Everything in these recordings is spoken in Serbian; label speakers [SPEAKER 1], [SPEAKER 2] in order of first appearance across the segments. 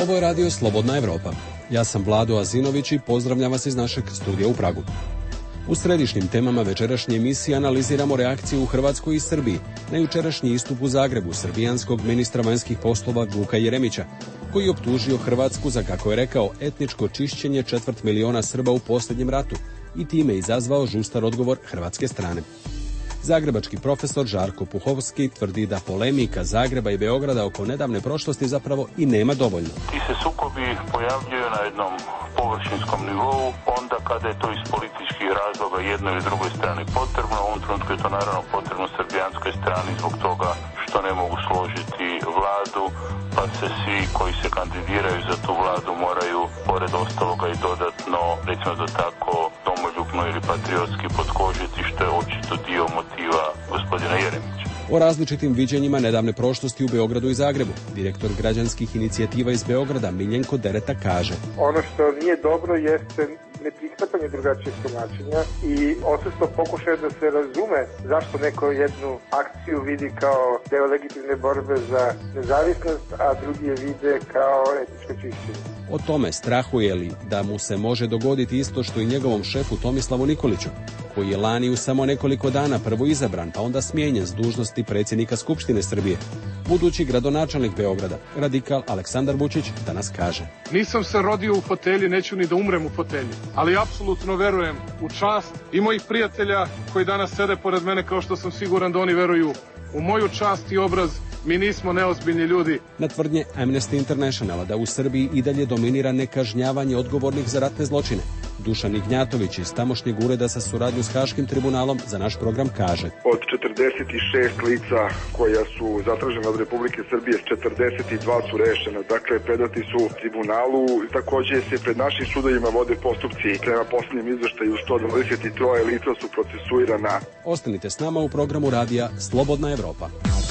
[SPEAKER 1] Ovo je radio Slobodna Evropa. Ja sam Vlado Azinović i pozdravljam vas iz našeg studija u Pragu. U središnjim temama večerašnje emisije analiziramo reakciju u Hrvatskoj i Srbiji na jučerašnji istup u Zagrebu srbijanskog ministra vanjskih poslova Vuka Jeremića, koji je optužio Hrvatsku za, kako je rekao, etničko čišćenje 250.000 Srba u posljednjem ratu i time izazvao žustar odgovor hrvatske strane. Zagrebački profesor Žarko Puhovski tvrdi da polemika Zagreba i Beograda oko nedavne prošlosti zapravo i nema dovoljno.
[SPEAKER 2] Ti se sukobi pojavljuju na jednom površinskom nivou, onda kada je to iz političkih razloga jednoj ili drugoj strani potrebno. U ovom trenutku je to naravno potrebno srbijanskoj strani zbog toga što ne mogu složiti vladu, pa se svi koji se kandidiraju za tu vladu moraju, pored ostaloga, i dodatno, recimo da tako, domoljubno ili patriotski potkožiti, što je očito dio motiva gospodina Jeremića.
[SPEAKER 1] O različitim viđenjima nedavne prošlosti u Beogradu i Zagrebu direktor građanskih inicijativa iz Beograda Miljenko Dereta kaže:
[SPEAKER 3] ono što nije dobro jeste neprihvatanje drugačijeg tumačenja i odsustvo pokušaja da se razume zašto neko jednu akciju vidi kao deo legitimne borbe za nezavisnost, a drugi je vide kao etničko čišćenje.
[SPEAKER 1] O tome strahuje li da mu se može dogoditi isto što i njegovom šefu Tomislavu Nikoliću, koji je lani u samo nekoliko dana prvo izabran, pa onda smijenjen s dužnosti predsjednika Skupštine Srbije. Budući gradonačelnik Beograda, radikal Aleksandar Vučić, danas kaže:
[SPEAKER 4] nisam se rodio u fotelji, neću ni da umrem u fotelji, ali apsolutno verujem u čast i mojih prijatelja koji danas sede pored mene, kao što sam siguran da oni veruju u moju čast i obraz. Mi nismo neozbiljni ljudi.
[SPEAKER 1] Na tvrdnje Amnesty Internationala da u Srbiji i dalje dominira nekažnjavanje odgovornih za ratne zločine, Dušan Ignjatović iz tamošnjeg ureda za suradnju s Haškim tribunalom za naš program kaže:
[SPEAKER 5] od 46 lica koja su zatražena od Republike Srbije, 42 su rešena, dakle predati su tribunalu. Takođe se pred našim sudovima vode postupci. Prema poslednjem izveštaju 123 lica su procesuirana.
[SPEAKER 1] Ostanite s nama u programu radija Slobodna Evropa.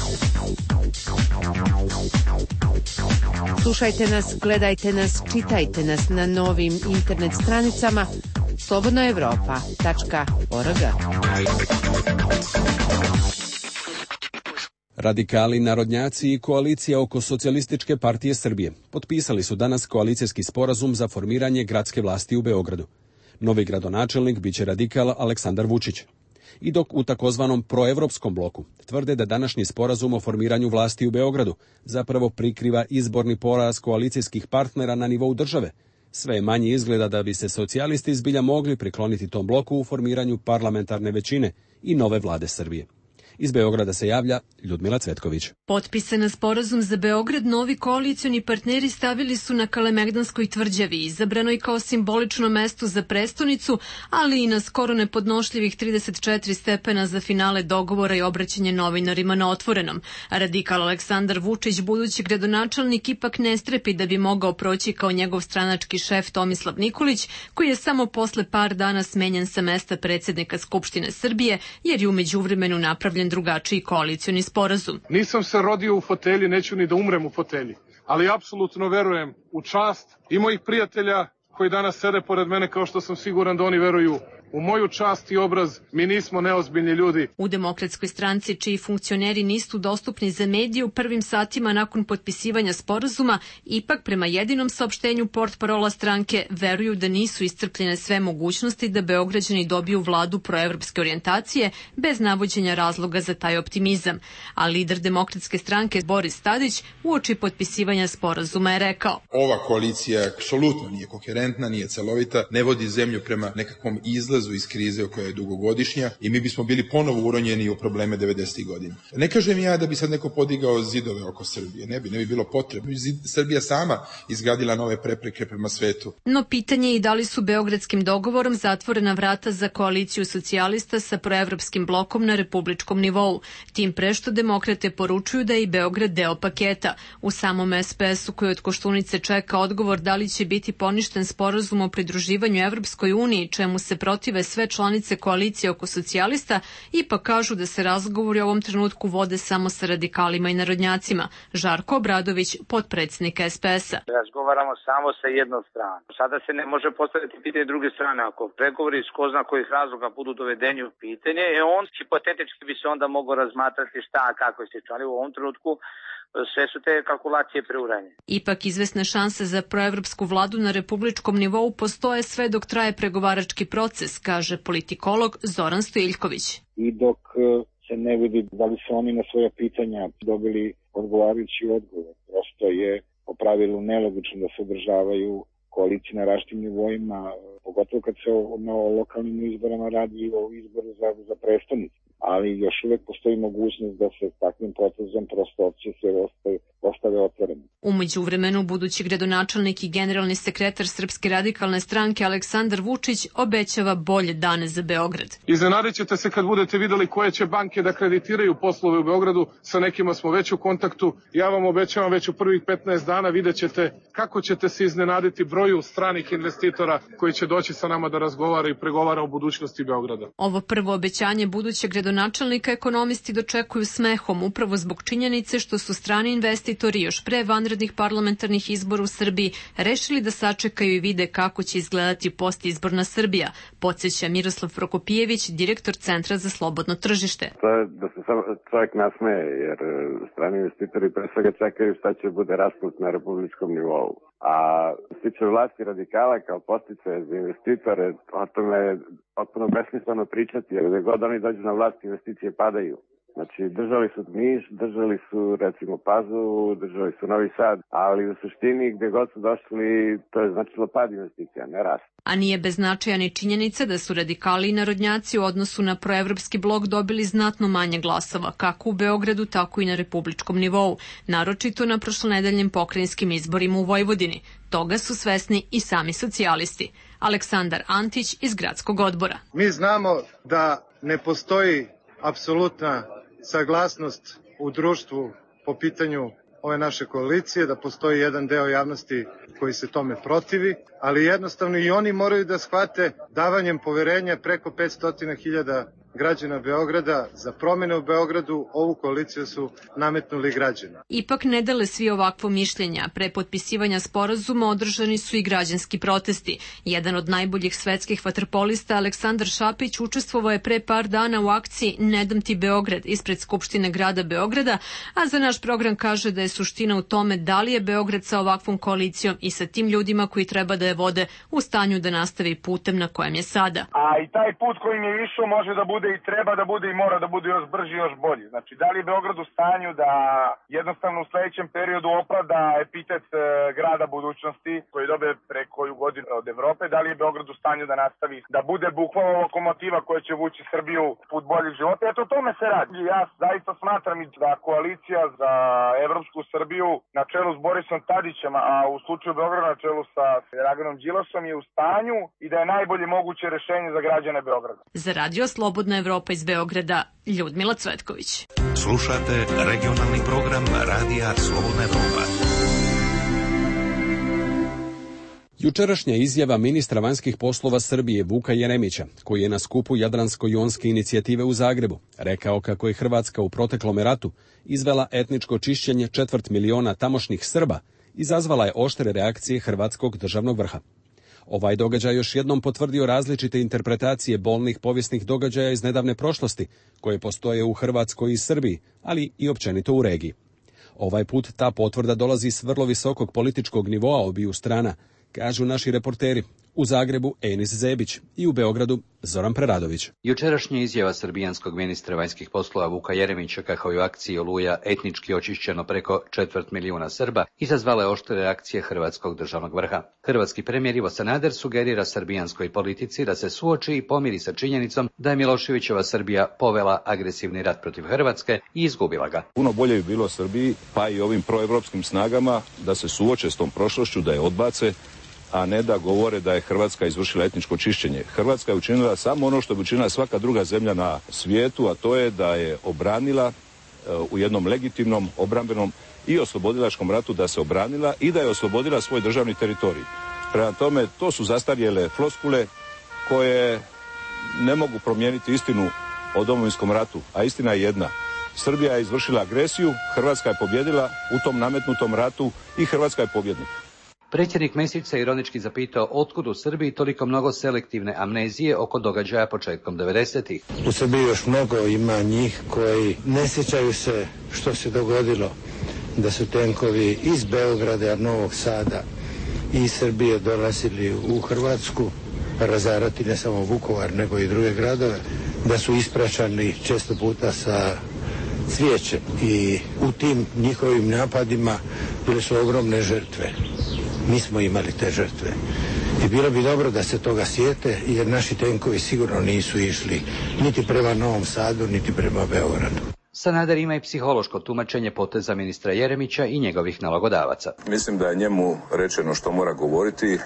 [SPEAKER 6] Slušajte nas, gledajte nas, čitajte nas na novim internet stranicama slobodnaevropa.org.
[SPEAKER 1] Radikali, narodnjaci i koalicija oko Socijalističke partije Srbije potpisali su danas koalicijski sporazum za formiranje gradske vlasti u Beogradu. Novi gradonačelnik biće radikal Aleksandar Vučić. I dok u takozvanom proevropskom bloku tvrde da današnji sporazum o formiranju vlasti u Beogradu zapravo prikriva izborni poraz koalicijskih partnera na nivou države, sve je manje izgleda da bi se socijalisti zbilja mogli prikloniti tom bloku u formiranju parlamentarne većine i nove vlade Srbije. Iz Beograda se javlja Ljudmila Cvetković.
[SPEAKER 7] Potpisan na sporazum za Beograd novi koalicioni partneri stavili su na Kalemegdanskoj tvrđavi, izabranoj kao simbolično mesto za prestonicu, ali i na skoro nepodnošljivih 34 stepena za finale dogovora i obraćanje novinarima na Otvorenom. Radikal Aleksandar Vučić, budući gradonačelnik, ipak ne strepi da bi mogao proći kao njegov stranački šef Tomislav Nikolić, koji je samo posle par dana smenjen sa mesta predsjednika Skupštine Srbije, jer je u međuvremenu napravljen drugačiji koalicioni sporazum.
[SPEAKER 4] Nisam se rodio u fotelji, neću ni da umrem u fotelji, ali apsolutno verujem u čast i mojih prijatelja koji danas sede pored mene, kao što sam siguran da oni veruju u moju čast i obraz. Mi nismo neozbiljni ljudi.
[SPEAKER 7] U Demokratskoj stranci, čiji funkcioneri nisu dostupni za medije, u prvim satima nakon potpisivanja sporazuma, ipak prema jedinom saopštenju portparola stranke veruju da nisu iscrpljene sve mogućnosti da Beograđani dobiju vladu proevropske orijentacije bez navođenja razloga za taj optimizam. A lider Demokratske stranke Boris Tadić uoči potpisivanja sporazuma je rekao:
[SPEAKER 8] ova koalicija apsolutno nije koherentna, nije celovita, ne vodi zemlju prema nekakvom izlazu iz krize koja je dugogodišnja i mi bismo bili ponovo uronjeni u probleme 90. godina. Ne kažem ja da bi sad neko podigao zidove oko Srbije, ne bi bilo potrebno. Srbija sama izgradila nove prepreke prema svetu.
[SPEAKER 7] No pitanje je i da li su beogradskim dogovorom zatvorena vrata za koaliciju socijalista sa proevropskim blokom na republičkom nivou. Tim pre što demokrate poručuju da je i Beograd deo paketa. U samom SPS-u koji od Koštunice čeka odgovor da li će biti poništen sporazum o pridruživanju Evropskoj uniji, čemu se protive sve članice koalicije oko socijalista, ipak kažu da se razgovori u ovom trenutku vode samo sa radikalima i narodnjacima. Žarko Obradović, potpredsjednik SPS-a.
[SPEAKER 9] Razgovaramo samo sa jednom stranom. Sada se ne može postaviti pitanje druge strane. Ako pregovori iz ko zna kojih razloga budu dovedeni u pitanje, on hipotetički bi se onda mogao razmatrati šta, kako se čali. U ovom trenutku sve su te kalkulacije preuranje.
[SPEAKER 7] Ipak izvesne šanse za proevropsku vladu na republičkom nivou postoje sve dok traje pregovarački proces, kaže politikolog Zoran Stojiljković.
[SPEAKER 10] I dok se ne vidi da li su oni na svoja pitanja dobili odgovarajući odgovor. Prosto je po pravilu nelogično da se održavaju koalicije na različitim nivoima, pogotovo kad se o lokalnim izborima radi o izboru za prestonicu. Ali još uvek postoji mogućnost da se takvim potezom prosto opcije sve ostave otvorene.
[SPEAKER 7] U međuvremenu budući gradonačelnik i generalni sekretar Srpske radikalne stranke Aleksandar Vučić obećava bolje dane za Beograd.
[SPEAKER 4] Iznenadit ćete se kad budete videli koje će banke da kreditiraju poslove u Beogradu, sa nekima smo već u kontaktu. Ja vam obećavam već u prvih 15 dana vidjet ćete kako ćete se iznenaditi broju stranih investitora koji će doći sa nama da razgovara i pregovara o budućnosti Beograda.
[SPEAKER 7] Ovo prvo obećanje budućeg gradonačelnika ekonomisti dočekuju smehom upravo zbog činjenice što su strani investitori još pre vanrednih parlamentarnih izbora u Srbiji rešili da sačekaju i vide kako će izgledati postizborna Srbija, podsjeća Miroslav Prokopijević, direktor Centra za slobodno tržište.
[SPEAKER 11] To je da se čovjek nasmeje, jer strani investitori pre svega čekaju šta će bude raspust na republičkom nivou. A stiče vlasti radikala kao posticaje za investitore, o tome je potpuno besmisleno pričati, jer gde god oni dođu na vlast, investicije padaju. Znači, držali su Niš, držali su, recimo, Pazovu, držali su Novi Sad, ali u suštini gde god su došli, to je značilo pad investicija, ne rast.
[SPEAKER 7] A nije bez značaja ni činjenica da su radikali i narodnjaci u odnosu na proevropski blok dobili znatno manje glasova, kako u Beogradu, tako i na republičkom nivou, naročito na prošlonedeljnim pokrajinskim izborima u Vojvodini. Toga su svesni i sami socijalisti. Aleksandar Antić iz gradskog odbora.
[SPEAKER 12] Mi znamo da ne postoji apsolutna saglasnost u društvu po pitanju ove naše koalicije, da postoji jedan deo javnosti koji se tome protivi, ali jednostavno i oni moraju da shvate davanjem poverenja preko 500.000 građana Beograda za promene u Beogradu, ovu koaliciju su nametnuli građani.
[SPEAKER 7] Ipak ne dele svi ovakvo mišljenja. Pre potpisivanja sporazuma održani su i građanski protesti. Jedan od najboljih svetskih vaterpolista Aleksandar Šapić učestvovao je pre par dana u akciji Ne dam ti Beograd ispred Skupštine grada Beograda, a za naš program kaže da je suština u tome da li je Beograd sa ovakvom koalicijom i sa tim ljudima koji treba da je vode u stanju da nastavi putem na kojem je sada.
[SPEAKER 13] A i taj put kojim je išao može da bude i treba da bude i mora da bude još brži i još bolji. Znači, da li je Beograd u stanju da jednostavno u sledećem periodu opravda epitet grada budućnosti koji dobe pre koju godinu od Evrope, da li je Beograd u stanju da nastavi da bude bukvalno lokomotiva koja će vući Srbiju put boljih života. Eto, o tome se radi. Ja zaista smatram da koalicija za evropsku Srbiju na čelu s Borisom Tadićem, a u slučaju Beograda na čelu sa Draganom Đilasom je u stanju i da je najbolje moguće rešenje za građane Beograda.
[SPEAKER 7] Za Radio Slobodna Evropa iz Beograda, Ljudmila Cvetković.
[SPEAKER 14] Slušate regionalni program Radija Slobodna Evropa.
[SPEAKER 1] Jučerašnja izjava ministra vanjskih poslova Srbije Vuka Jeremića, koji je na skupu Jadransko-jonske inicijative u Zagrebu rekao kako je Hrvatska u proteklom ratu izvela etničko čišćenje 250.000 tamošnjih Srba, izazvala je oštre reakcije hrvatskog državnog vrha. Ovaj događaj još jednom potvrdio različite interpretacije bolnih povijesnih događaja iz nedavne prošlosti, koje postoje u Hrvatskoj i Srbiji, ali i općenito u regiji. Ovaj put ta potvrda dolazi s vrlo visokog političkog nivoa obiju strana, kažu naši reporteri, u Zagrebu Enis Zebić i u Beogradu Zoran Preradović.
[SPEAKER 15] Jučerašnja izjava srbijanskog ministra vanjskih poslova Vuka Jeremića kako je u akciji Oluja etnički očišćeno preko 250.000 Srba izazvala je oštre reakcije hrvatskog državnog vrha. Hrvatski premijer Ivo Sanader sugerira srbijanskoj politici da se suoči i pomiri sa činjenicom da je Miloševićeva Srbija povela agresivni rat protiv Hrvatske i izgubila ga.
[SPEAKER 16] Puno bolje bi bilo Srbiji, pa i ovim proevropskim snagama, da se suoče s tom prošlošću, da je odbace, a ne da govore da je Hrvatska izvršila etničko čišćenje. Hrvatska je učinila samo ono što bi učinila svaka druga zemlja na svijetu, a to je da je obranila u jednom legitimnom, obrambenom i oslobodilačkom ratu, da se obranila i da je oslobodila svoj državni teritorij. Prema tome, to su zastarjele floskule koje ne mogu promijeniti istinu o Domovinskom ratu, a istina je jedna. Srbija je izvršila agresiju, Hrvatska je pobjedila u tom nametnutom ratu i Hrvatska je pobjednik.
[SPEAKER 15] Predsjednik Mesić se ironički zapitao otkud u Srbiji toliko mnogo selektivne amnezije oko događaja početkom 90-ih.
[SPEAKER 17] U Srbiji još mnogo ima njih koji ne sjećaju se što se dogodilo da su tenkovi iz Beograda, Novog Sada i Srbije dolazili u Hrvatsku razarati ne samo Vukovar nego i druge gradove, da su ispraćani često puta sa cvijećem i u tim njihovim napadima bile su ogromne žrtve. Mi smo imali te žrtve. I bilo bi dobro da se toga sjete, jer naši tenkovi sigurno nisu išli niti prema Novom Sadu, niti prema Beogradu.
[SPEAKER 15] Sanader ima i psihološko tumačenje poteza ministra Jeremića i njegovih nalogodavaca.
[SPEAKER 16] Mislim da je njemu rečeno što mora govoriti,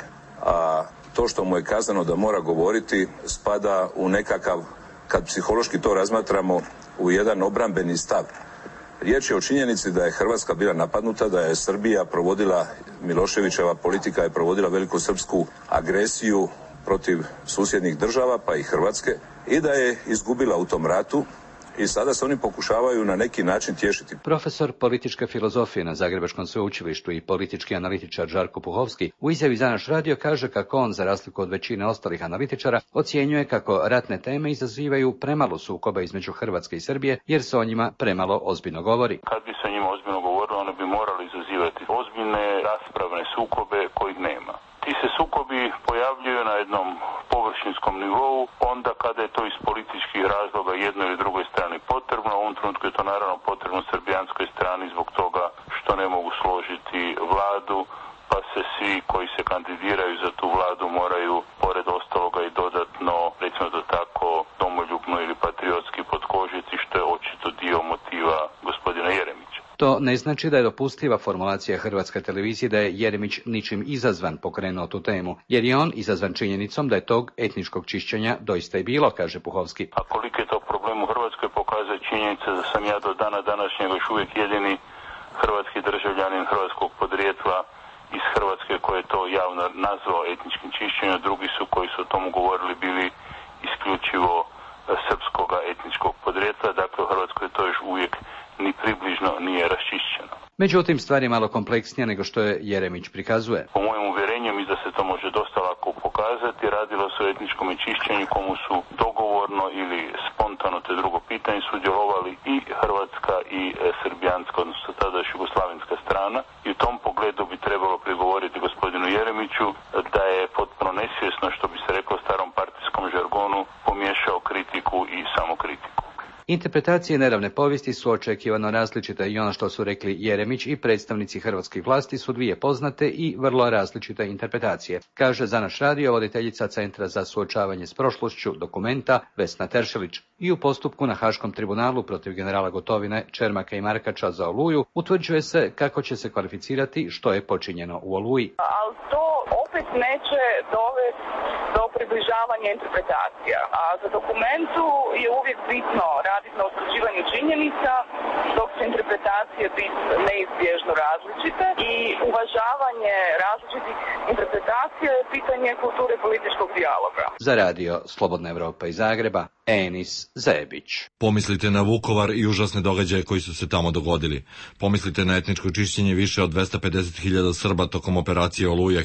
[SPEAKER 16] a to što mu je kazano da mora govoriti spada u nekakav, kad psihološki to razmatramo, u jedan obrambeni stav. Riječ je o činjenici da je Hrvatska bila napadnuta, da je Srbija provodila, Miloševićeva politika je provodila velikosrpsku agresiju protiv susjednih država, pa i Hrvatske, i da je izgubila u tom ratu i sada se oni pokušavaju na neki način tješiti.
[SPEAKER 15] Profesor političke filozofije na Zagrebačkom sveučilištu i politički analitičar Žarko Puhovski u izjavi za naš radio kaže kako on, za razliku od većine ostalih analitičara, ocjenjuje kako ratne teme izazivaju premalo sukoba između Hrvatske i Srbije, jer se o njima premalo ozbiljno govori.
[SPEAKER 2] Kad bi se o njima ozbiljno govorilo, one bi morali izazivati ozbiljne raspravne sukobe kojih nema. Ti se sukobi pojavljuju na jednom površinskom nivou onda kada je to iz političkih razloga jednoj ili drugoj strani potrebno. U ovom trenutku je to naravno potrebno srbijanskoj strani zbog toga što ne mogu složiti vladu, pa se svi koji se kandidiraju za tu vladu moraju pored ostaloga i dodatno, recimo to tako, domoljubno ili patriotski potkožiti, što je očito dio motiva gospodina Jeremića.
[SPEAKER 15] To ne znači da je dopustiva formulacija Hrvatske televizije da je Jeremić ničim izazvan pokrenuo tu temu, jer je on izazvan činjenicom da je tog etničkog čišćenja doista i bilo, kaže Puhovski.
[SPEAKER 2] A koliki je to problem u Hrvatskoj pokazuje činjenica da sam ja do dana današnjega još uvijek jedini hrvatski državljanin hrvatskog podrijetla iz Hrvatske koji je to javno nazvao etničkim čišćenjem, drugi su koji su o tomu govorili bili isključivo srpskoga etničkog podrijetla, dakle u Hrvatskoj to još uvijek ni približno nije raščišćeno.
[SPEAKER 15] Međutim, stvar je malo kompleksnija nego što je Jeremić prikazuje.
[SPEAKER 2] Po mojem uvjerenju mi da se to može dosta lako pokazati, radilo se o etničkom čišćenju komu su dogovorno ili spontano, te drugo pitanje, sudjelovali i hrvatska i srbijanska, odnosno tada još jugoslavenska strana, i u tom pogledu bi trebalo prigovoriti gospodinu Jeremiću da je potpuno nesvjesno, što bi se reklo starom partijskom žargonu, pomiješao kritiku i samokritiku.
[SPEAKER 15] Interpretacije neravne povijesti su očekivano različite i ono što su rekli Jeremić i predstavnici hrvatskih vlasti su dvije poznate i vrlo različite interpretacije, kaže za naš radio voditeljica Centra za suočavanje s prošlošću Dokumenta Vesna Teršelić. I u postupku na Haškom tribunalu protiv generala Gotovine, Čermaka i Markača za Oluju utvrđuje se kako će se kvalificirati što je počinjeno u Oluji.
[SPEAKER 18] Ali to opet neće dovesti do približavanja interpretacija. A za Dokumentu je uvijek bitno raditi na utvrđivanju činjenica, dok će interpretacije biti neizbježno različite i uvažavanje različitih interpretacija je pitanje kulture političkog dijaloga.
[SPEAKER 15] Za radio Slobodna Evropa iz Zagreba, Enis Zebić.
[SPEAKER 19] Pomislite na Vukovar i užasne događaje koji su se tamo dogodili. Pomislite na etničko čišćenje više od 250.000 Srba tokom operacije Oluja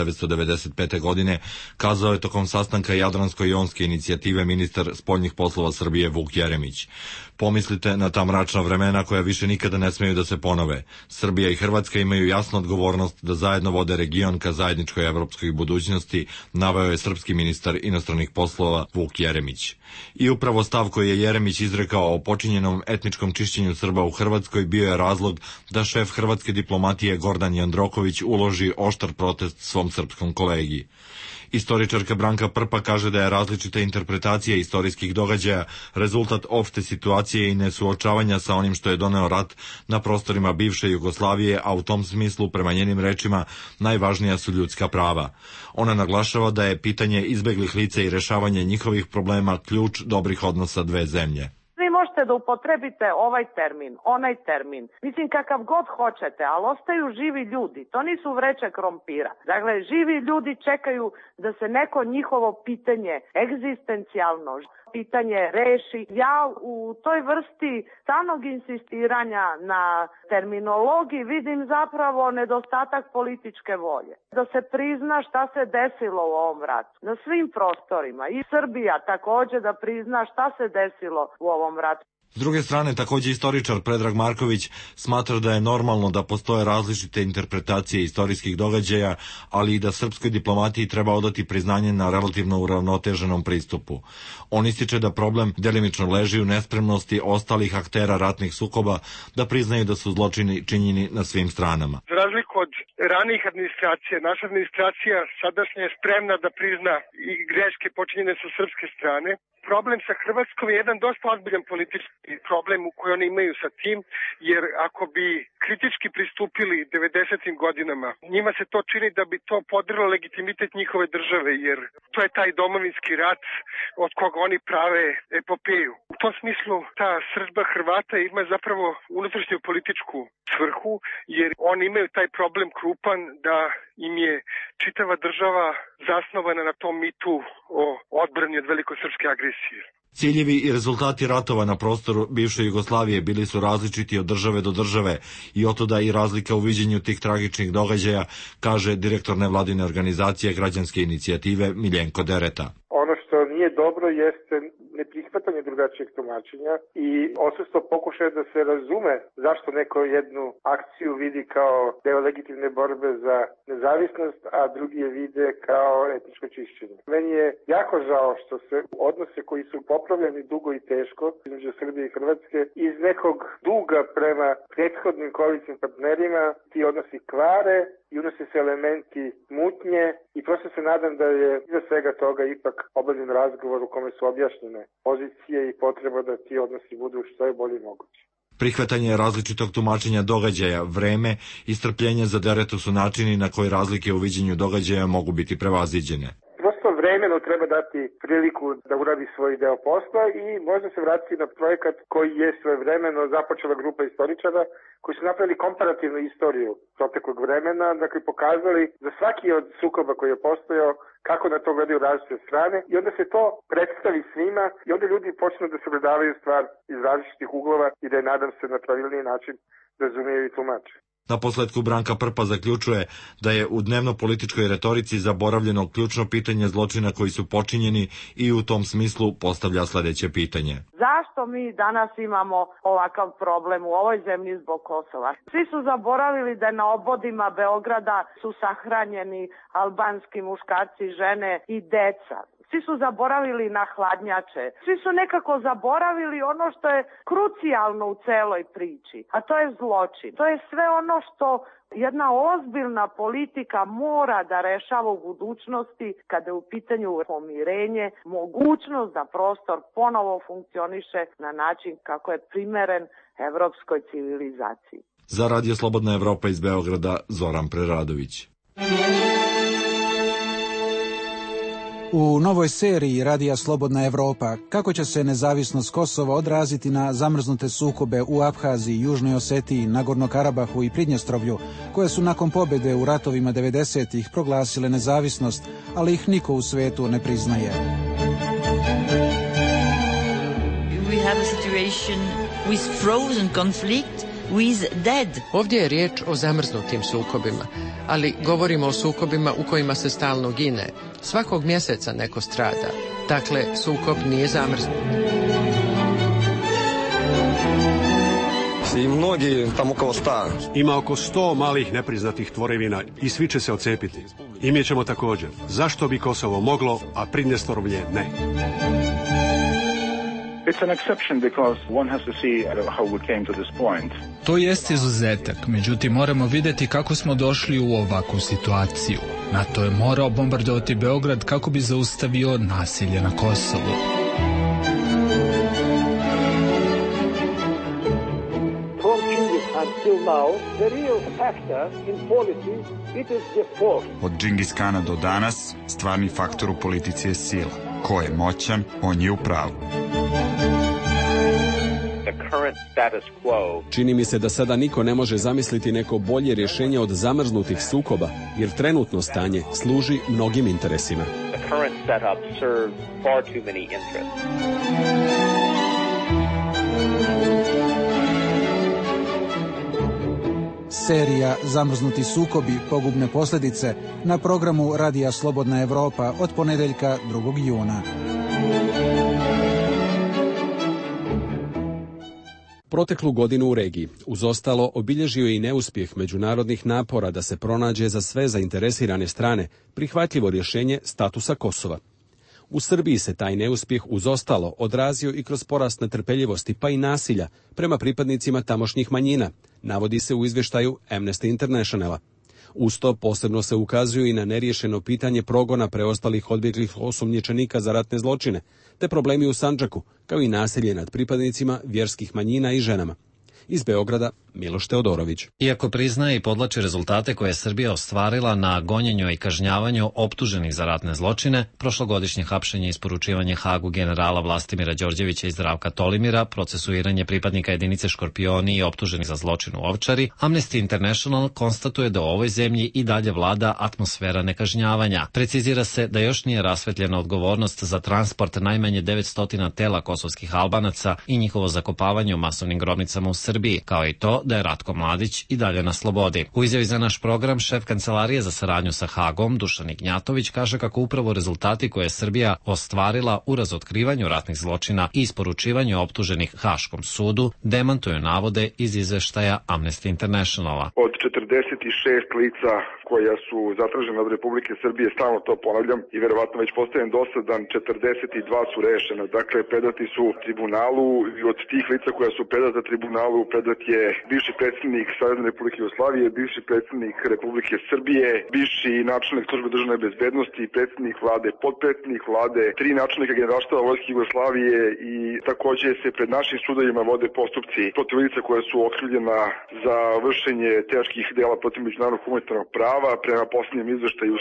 [SPEAKER 19] 1995. godine, kazao je tokom sastanka Jadransko-jonske inicijative ministar spoljnih poslova Srbije Vuk Jeremić. Pomislite na ta mračna vremena koja više nikada ne smeju da se ponove. Srbija i Hrvatska imaju jasnu odgovornost da zajedno vode region ka zajedničkoj evropskoj budućnosti, naveo je srpski ministar inostranih poslova Vuk Jeremić. I upravo stav koji je Jeremić izrekao o počinjenom etničkom čišćenju Srba u Hrvatskoj bio je razlog da šef hrvatske diplomatije Gordan Jandroković uloži oštar protest svom srpskom kolegi. Istoričarka Branka Prpa kaže da je različita interpretacija istorijskih događaja rezultat opšte situacije i nesuočavanja sa onim što je doneo rat na prostorima bivše Jugoslavije, a u tom smislu, prema njenim rečima, najvažnija su ljudska prava. Ona naglašava da je pitanje izbeglih lica i rešavanje njihovih problema ključ dobrih odnosa dve zemlje.
[SPEAKER 20] Možete da upotrebite ovaj termin, onaj termin, mislim kakav god hoćete, ali ostaju živi ljudi, to nisu vreće krompira. Dakle, živi ljudi čekaju da se neko njihovo pitanje, egzistencijalno pitanje reši. Ja u toj vrsti stalnog insistiranja na terminologiji vidim zapravo nedostatak političke volje. Da se prizna šta se desilo u ovom ratu, na svim prostorima, i Srbija također da prizna šta se desilo u ovom ratu.
[SPEAKER 19] S druge strane, takođe istoričar Predrag Marković smatra da je normalno da postoje različite interpretacije istorijskih događaja, ali i da srpskoj diplomatiji treba odati priznanje na relativno uravnoteženom pristupu. On ističe da problem delimično leži u nespremnosti ostalih aktera ratnih sukoba da priznaju da su zločini činjeni na svim stranama.
[SPEAKER 21] Za razliku od ranijih administracija, naša administracija sadašnja je spremna da prizna i greške počinjene sa srpske strane. Problem sa Hrvatskom je jedan dosta ozbiljan politički problem u koji oni imaju sa tim, jer ako bi kritički pristupili 90. godinama, njima se to čini da bi to podrlo legitimitet njihove države, jer to je taj domovinski rat od koga oni prave epopeju. U tom smislu ta srdžba Hrvata ima zapravo unutrašnju političku svrhu, jer oni imaju taj problem krupan da im je čitava država zasnovana na tom mitu o odbrani od velikosrpske agresije.
[SPEAKER 19] Ciljevi i rezultati ratova na prostoru bivše Jugoslavije bili su različiti od države do države i otuda i razlika u viđenju tih tragičnih događaja, kaže direktor nevladine organizacije građanske inicijative Miljenko Dereta.
[SPEAKER 3] Ono što nije dobro jeste neprihvatanje drugačijeg tumačenja i odsustvo pokušaja da se razume zašto neko jednu akciju vidi kao deo legitimne borbe za nezavisnost, a drugi je vide kao etničko čišćenje. Meni je jako žao što se odnose koji su popravljeni dugo i teško između Srbije i Hrvatske iz nekog duga prema prethodnim koalicijskim partnerima ti odnosi kvare i unose se elementi mutnje i prosto se nadam da je iza svega toga ipak obavljen razgovor u kome su objašnjene pozicije i potreba da ti odnosi budu što je bolje moguće.
[SPEAKER 19] Prihvatanje različitog tumačenja događaja, vreme i strpljenje za Deretu su načini na koji razlike u viđenju događaja mogu biti prevaziđene.
[SPEAKER 3] Prosto vremeno treba dati priliku da uradi svoj deo posla i možda se vratiti na projekat koji je svojevremeno započela grupa istoričara koji su napravili komparativnu istoriju proteklog vremena, dakle pokazali za svaki od sukoba koji je postojao kako na to gledaju različite strane i onda se to predstavi svima i onda ljudi počnu da sagledavaju stvar iz različitih uglova i da je, nadam se, na pravilniji način razumiju i tumače.
[SPEAKER 19] Naposletku Branka Prpa zaključuje da je u dnevno-političkoj retorici zaboravljeno ključno pitanje zločina koji su počinjeni i u tom smislu postavlja sledeće pitanje.
[SPEAKER 20] Zašto mi danas imamo ovakav problem u ovoj zemlji zbog Kosova? Svi su zaboravili da na obodima Beograda su sahranjeni albanski muškarci, žene i deca. Svi su zaboravili na hladnjače. Svi su nekako zaboravili ono što je krucijalno u celoj priči, a to je zločin. To je sve ono što jedna ozbiljna politika mora da rešava u budućnosti kada je u pitanju pomirenje, mogućnost da prostor ponovo funkcioniše na način kako je primeren evropskoj civilizaciji.
[SPEAKER 19] Za Radio Slobodna Evropa iz Beograda, Zoran Preradović.
[SPEAKER 22] U novoj seriji Radija Slobodna Evropa kako će se nezavisnost Kosova odraziti na zamrznute sukobe u Abhaziji, Južnoj Osetiji, Nagorno-Karabahu i Pridnjestrovlju, koje su nakon pobjede u ratovima 90-ih proglasile nezavisnost, ali ih niko u svetu ne priznaje.
[SPEAKER 23] We have a situation with frozen conflict with dead.
[SPEAKER 24] Ovdje je riječ o zamrznutim sukobima, ali govorimo o sukobima u kojima se stalno gine. Svakog mjeseca neko strada. Dakle, sukob nije zamrznut.
[SPEAKER 25] I mnogi tamo oko 100.
[SPEAKER 26] Ima oko 100 malih nepriznatih tvorevina i svi će se odcepiti. I mi ćemo također. Zašto bi Kosovo moglo, a Pridnjestrovlje ne?
[SPEAKER 27] It's an exception because one has to see how we came to this point.
[SPEAKER 28] To jest izuzetak, međutim moramo vidjeti kako smo došli u ovakvu situaciju. NATO je morao bombardovati Beograd kako bi zaustavio nasilje na Kosovu.
[SPEAKER 29] From Genghis until now, the real factor in politics, it is the force.
[SPEAKER 30] Od Džingis Kana do danas, stvarni faktor u politici je sila. Ko je moćan, on je u pravu.
[SPEAKER 1] Čini mi se da sada niko ne može zamisliti neko bolje rješenje od zamrznutih sukoba, jer trenutno stanje služi mnogim interesima.
[SPEAKER 22] Serija Zamrznuti sukobi, pogubne posljedice na programu Radija Slobodna Evropa od ponedeljka 2. juna.
[SPEAKER 1] Proteklu godinu u regiji, uz ostalo, obilježio je i neuspjeh međunarodnih napora da se pronađe za sve zainteresirane strane prihvatljivo rješenje statusa Kosova. U Srbiji se taj neuspjeh uz ostalo odrazio i kroz porast netrpeljivosti pa i nasilja prema pripadnicima tamošnjih manjina, navodi se u izvještaju Amnesty Internationala. Uz to posebno se ukazuje i na neriješeno pitanje progona preostalih odbjeglih osumnjičenika za ratne zločine, te problemi u Sandžaku, kao i nasilje nad pripadnicima vjerskih manjina i ženama. Iz Beograda, Miloš Teodorović.
[SPEAKER 4] Iako priznaje i podlači rezultate koje je Srbija ostvarila na gonjenju i kažnjavanju optuženih za ratne zločine, prošlogodišnje hapšenje i isporučivanje Hagu generala Vlastimira Đorđevića i Zdravka Tolimira, procesuiranje pripadnika jedinice Škorpioni i optuženih za zločin u Ovčari, Amnesty International konstatuje da u ovoj zemlji i dalje vlada atmosfera nekažnjavanja. Precizira se da još nije rasvetljena odgovornost za transport najmanje 900 tela kosovskih Albanaca i njihovo zakopavanje u masovnim grobnicama u Srbiji, kao i to da je Ratko Mladić i dalje na slobodi. U izjavi za naš program šef Kancelarije za saradnju sa Hagom, Dušan Ignjatović, kaže kako upravo rezultati koje je Srbija ostvarila u razotkrivanju ratnih zločina i isporučivanju optuženih Haškom sudu demantuju navode iz izveštaja Amnesty Internationala.
[SPEAKER 5] Od 46 lica koja su zatražena od Republike Srbije, stalno to ponavljam i verovatno već postajem dosadan, 42 su rešena. Dakle, predati su tribunalu i od tih lica koja su predata tribunalu predat je bivši predsjednik Savezne Republike Jugoslavije, bivši predsjednik Republike Srbije, bivši načelnik službe državne bezbednosti, predsjednik vlade, potpredsjednik vlade, 3 načelnika generalštaba Vojske Jugoslavije i takođe se pred našim sudovima vode postupci protiv lica koja su okrivljena za vršenje teških dela protiv međunarodnog humanitarnog prava. Prema posljednjem izveštaju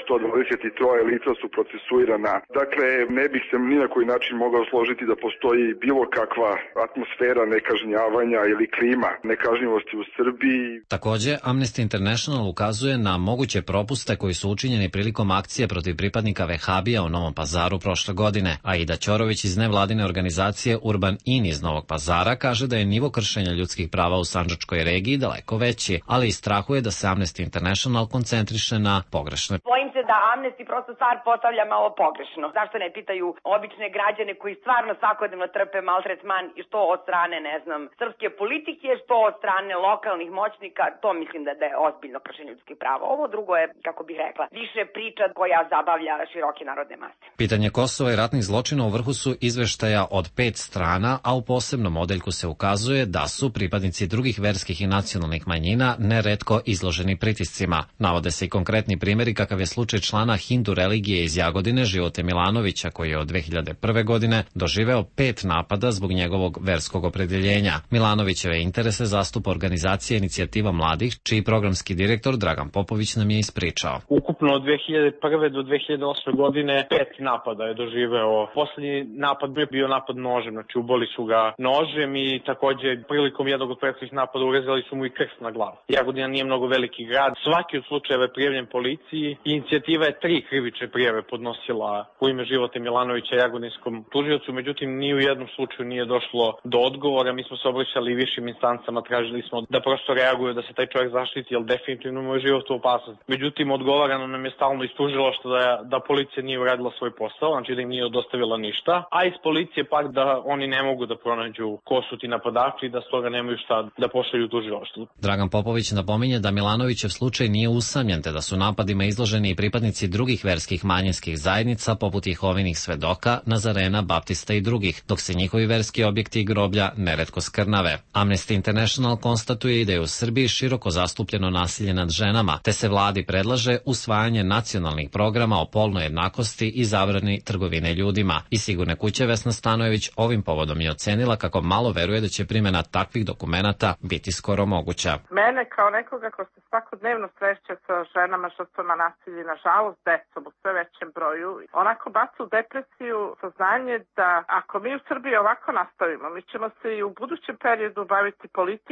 [SPEAKER 5] 123 lica su procesuirana. Dakle, ne bih se ni na koji način mogao složiti da postoji bilo kakva atmosfera nekažnjavanja ili klima nekažnjivosti u Srbiji.
[SPEAKER 4] Takođe, Amnesty International ukazuje na moguće propuste koji su učinjeni prilikom akcije protiv pripadnika Vehabija u Novom Pazaru prošle godine, a Ida Ćorović iz nevladine organizacije Urban In iz Novog Pazara kaže da je nivo kršenja ljudskih prava u sandžačkoj regiji daleko veći, ali i strahuje da se Amnesty International koncentriše na pogrešne.
[SPEAKER 6] Bojim se da Amnesty prosto stvar postavlja malo pogrešno. Zašto ne pitaju obične građane koji stvarno svakodnevno trpe maltretman i što od strane, srpske politike, što od strane lokalnih moćnika, to mislim da je ozbiljno kršenje ljudskih prava. Ovo drugo je, kako bih rekla, više priča koja zabavlja široke narodne mase.
[SPEAKER 4] Pitanje Kosova i ratnih zločina u vrhu su izveštaja od 5 strana, a u posebnom odeljku se ukazuje da su pripadnici drugih verskih i nacionalnih manjina neretko izloženi pritiscima. Navode se i konkretni primjeri kakav je slučaj člana Hindu religije iz Jagodine Živote Milanovića, koji je od 2001. godine doživeo 5 napada zbog njegovog verskog opredjeljenja. Milanovićeve interese zastupa organizacija Inicijativa mladih, čiji programski direktor Dragan Popović nam je ispričao.
[SPEAKER 7] Ukupno od 2001. do 2008. godine 5 napada je doživeo. Poslednji napad je bio napad nožem, znači uboli su ga nožem i takođe prilikom jednog od prethodnih napada urezali su mu i krst na glavu. Jagodina nije mnogo veliki grad. Svaki od slučajeva je prijavljen policiji. Inicijativa je 3 krivične prijave podnosila u ime Živote Milanovića jagodinskom tužiocu, međutim ni u jednom slučaju nije došlo do odgovora. Mi smo se obraćali višim instancama, tražili smo da prosto reaguju da se taj čovjek zaštiti, jer definitivno mu je život u opasnosti. Međutim, odgovarano nam je stalno iz tužilaštva da policija nije uradila svoj posao, znači da im nije dostavila ništa, a iz policije pak da oni ne mogu da pronađu ko su ti napadači i da stoga nemaju šta da pošalju tužilaštvu.
[SPEAKER 4] Dragan Popović napominje da Milanovićev slučaj nije usamljen, te da su napadima izloženi i pripadnici drugih verskih manjinskih zajednica poput Jehovinih svedoka, Nazarena, Baptista i drugih, dok se njihovi verski objekti i groblja neretko skrnave. Amnesty International konstatuje i da je u Srbiji široko zastupljeno nasilje nad ženama, te se vladi predlaže usvajanje nacionalnih programa o polnoj jednakosti i zabrani trgovine ljudima. I Sigurne kuće Vesna Stanojević ovim povodom je ocenila kako malo veruje da će primjena takvih dokumenata biti skoro moguća.
[SPEAKER 20] Mene kao nekoga ko se svakodnevno sreće sa ženama žrtvama nasilja i nažalost decom u sve većem broju, onako baca u depresiju saznanje da ako mi u Srbiji ovako nastavimo, mi ćemo se i u budućem periodu baviti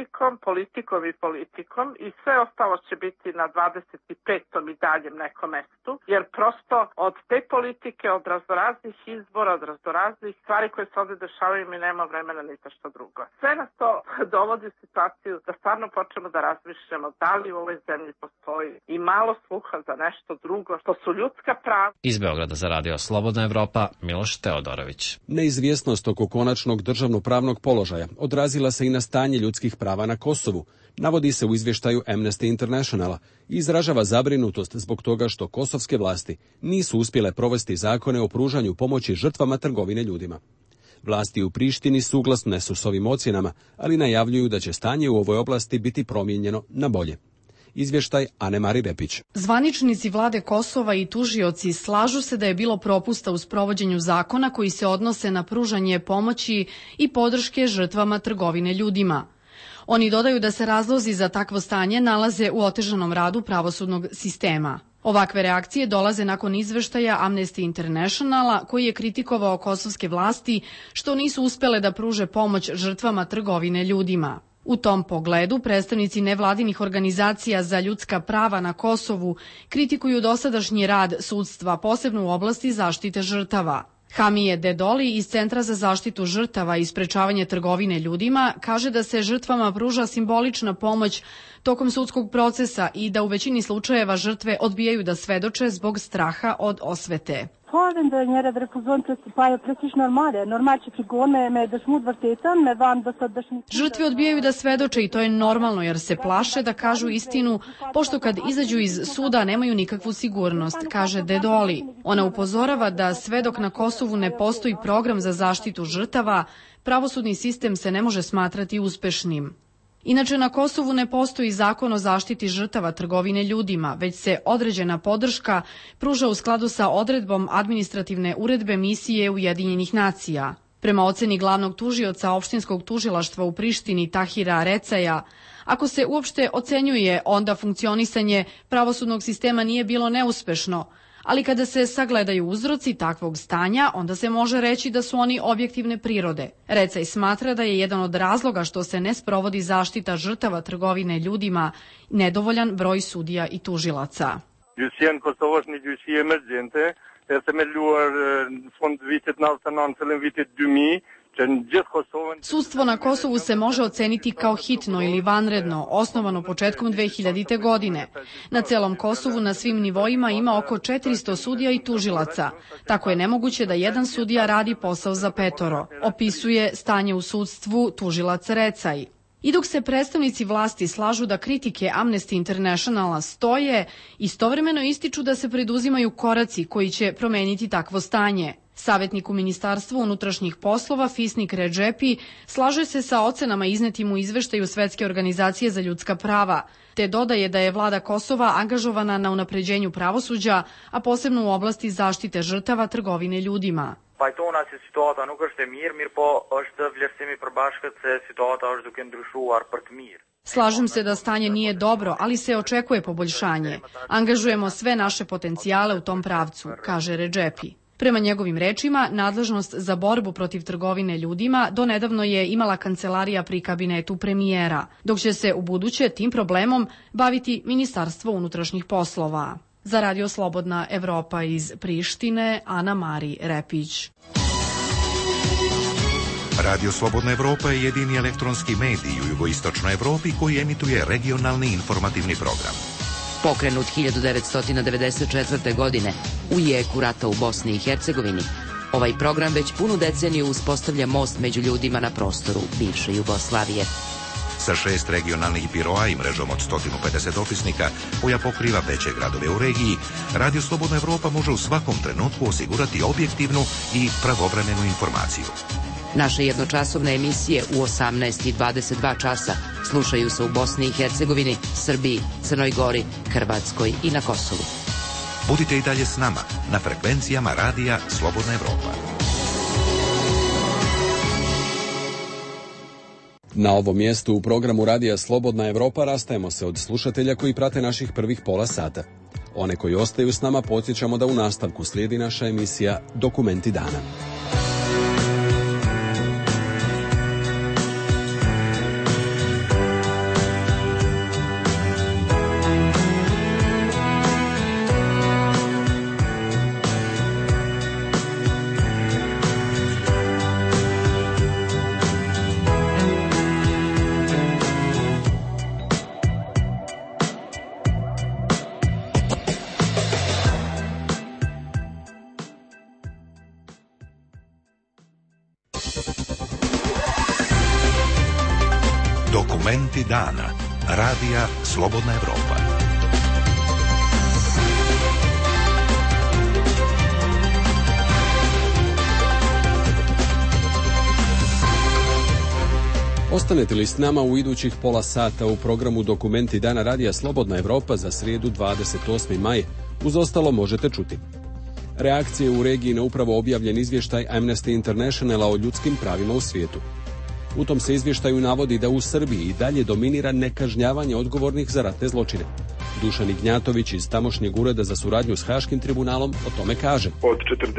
[SPEAKER 20] politikom i sve ostalo će biti na 25. i daljem nekom mestu, jer prosto od te politike, od raznoraznih izbora, od raznoraznih stvari koje se ovdje dešavaju, mi nema vremena ni za što drugo. Sve nas to dovodi u situaciju da stvarno počnemo da razmišljamo da li u ovoj zemlji postoji i malo sluha za nešto drugo, što su ljudska prava.
[SPEAKER 4] Iz Beograda za Radio Slobodna Evropa, Miloš Teodorović.
[SPEAKER 1] Neizvjesnost oko konačnog državnopravnog položaja odrazila se i na stanje ljudskih prava na Kosovu, navodi se u izvještaju Amnesty Internationala i izražava zabrinutost zbog toga što kosovske vlasti nisu uspjele provesti zakone o pružanju pomoći žrtvama trgovine ljudima. Vlasti u Prištini suglasne su s ovim ocjenama, ali najavljuju da će stanje u ovoj oblasti biti promijenjeno na bolje. Izvještaj Anemari Repić.
[SPEAKER 2] Zvaničnici vlade Kosova i tužioci slažu se da je bilo propusta u sprovođenju zakona koji se odnose na pružanje pomoći i podrške žrtvama trgovine ljudima. Oni dodaju da se razlozi za takvo stanje nalaze u otežanom radu pravosudnog sistema. Ovakve reakcije dolaze nakon izveštaja Amnesty Internationala koji je kritikovao kosovske vlasti što nisu uspele da pruže pomoć žrtvama trgovine ljudima. U tom pogledu predstavnici nevladinih organizacija za ljudska prava na Kosovu kritikuju dosadašnji rad sudstva, posebno u oblasti zaštite žrtava. Hamije Dedoli iz Centra za zaštitu žrtava i sprečavanje trgovine ljudima kaže da se žrtvama pruža simbolična pomoć tokom sudskog procesa i da u većini slučajeva žrtve odbijaju da svedoče zbog straha od osvete. Žrtve odbijaju da svedoče i to je normalno jer se plaše da kažu istinu, pošto kad izađu iz suda nemaju nikakvu sigurnost, kaže Dedoli. Ona upozorava da sve dok na Kosovu ne postoji program za zaštitu žrtava, pravosudni sistem se ne može smatrati uspešnim. Inače, na Kosovu ne postoji zakon o zaštiti žrtava trgovine ljudima, već se određena podrška pruža u skladu sa odredbom administrativne uredbe misije Ujedinjenih nacija. Prema oceni glavnog tužioca opštinskog tužilaštva u Prištini Tahira Recaja, ako se uopšte ocenjuje, onda funkcionisanje pravosudnog sistema nije bilo neuspešno, ali kada se sagledaju uzroci takvog stanja, onda se može reći da su oni objektivne prirode. Recaj smatra da je jedan od razloga što se ne sprovodi zaštita žrtava trgovine ljudima nedovoljan broj sudija i tužilaca. Sudstvo na Kosovu se može oceniti kao hitno ili vanredno, osnovano početkom 2000. godine. Na celom Kosovu na svim nivoima ima oko 400 sudija i tužilaca. Tako je nemoguće da jedan sudija radi posao za 5, opisuje stanje u sudstvu tužilac Recaj. I dok se predstavnici vlasti slažu da kritike Amnesty Internationala stoje, istovremeno ističu da se preduzimaju koraci koji će promeniti takvo stanje. Savjetnik u Ministarstvu unutrašnjih poslova Fisnik Redžepi slaže se sa ocenama iznetim u izveštaju Svetske organizacije za ljudska prava, te dodaje da je vlada Kosova angažovana na unapređenju pravosuđa, a posebno u oblasti zaštite žrtava trgovine ljudima. Slažem se da stanje nije dobro, ali se očekuje poboljšanje. Angažujemo sve naše potencijale u tom pravcu, kaže Redžepi. Prema njegovim rečima, nadležnost za borbu protiv trgovine ljudima donedavno je imala kancelarija pri kabinetu premijera, dok će se u buduće tim problemom baviti Ministarstvo unutrašnjih poslova. Za Radio Slobodna Evropa iz Prištine, Ana-Mari Repić.
[SPEAKER 8] Radio Slobodna Evropa je jedini elektronski medij u jugoistočnoj Evropi koji emituje regionalni informativni program.
[SPEAKER 9] Pokrenut 1994. godine u jeku rata u Bosni i Hercegovini, ovaj program već punu deceniju uspostavlja most među ljudima na prostoru bivše Jugoslavije.
[SPEAKER 8] Sa 6 regionalnih biroa i mrežom od 150 opisnika koja pokriva veće gradove u regiji, Radio Slobodna Evropa može u svakom trenutku osigurati objektivnu i pravovremenu informaciju.
[SPEAKER 9] Naše jednočasovne emisije u 18 i 22 časa slušaju se u Bosni i Hercegovini, Srbiji, Crnoj Gori, Hrvatskoj i na Kosovu.
[SPEAKER 8] Budite i dalje s nama na frekvencijama Radija Slobodna Evropa.
[SPEAKER 1] Na ovom mjestu u programu Radija Slobodna Evropa rastajemo se od slušatelja koji prate naših prvih pola sata. One koji ostaju s nama podsjećamo da u nastavku slijedi naša emisija Dokumenti dana.
[SPEAKER 8] Dokumenti dana. Radija Slobodna Evropa.
[SPEAKER 1] Ostanete li s nama u idućih pola sata u programu Dokumenti dana Radija Slobodna Evropa za srijedu 28. maj? Uz ostalo možete čuti reakcije u regiji na upravo objavljen izvještaj Amnesty Internationala o ljudskim pravima u svijetu. U tom se izvještaju navodi da u Srbiji i dalje dominira nekažnjavanje odgovornih za ratne zločine. Dušan Ignjatović iz tamošnjeg ureda za suradnju s Haškim tribunalom o tome kaže.
[SPEAKER 5] Od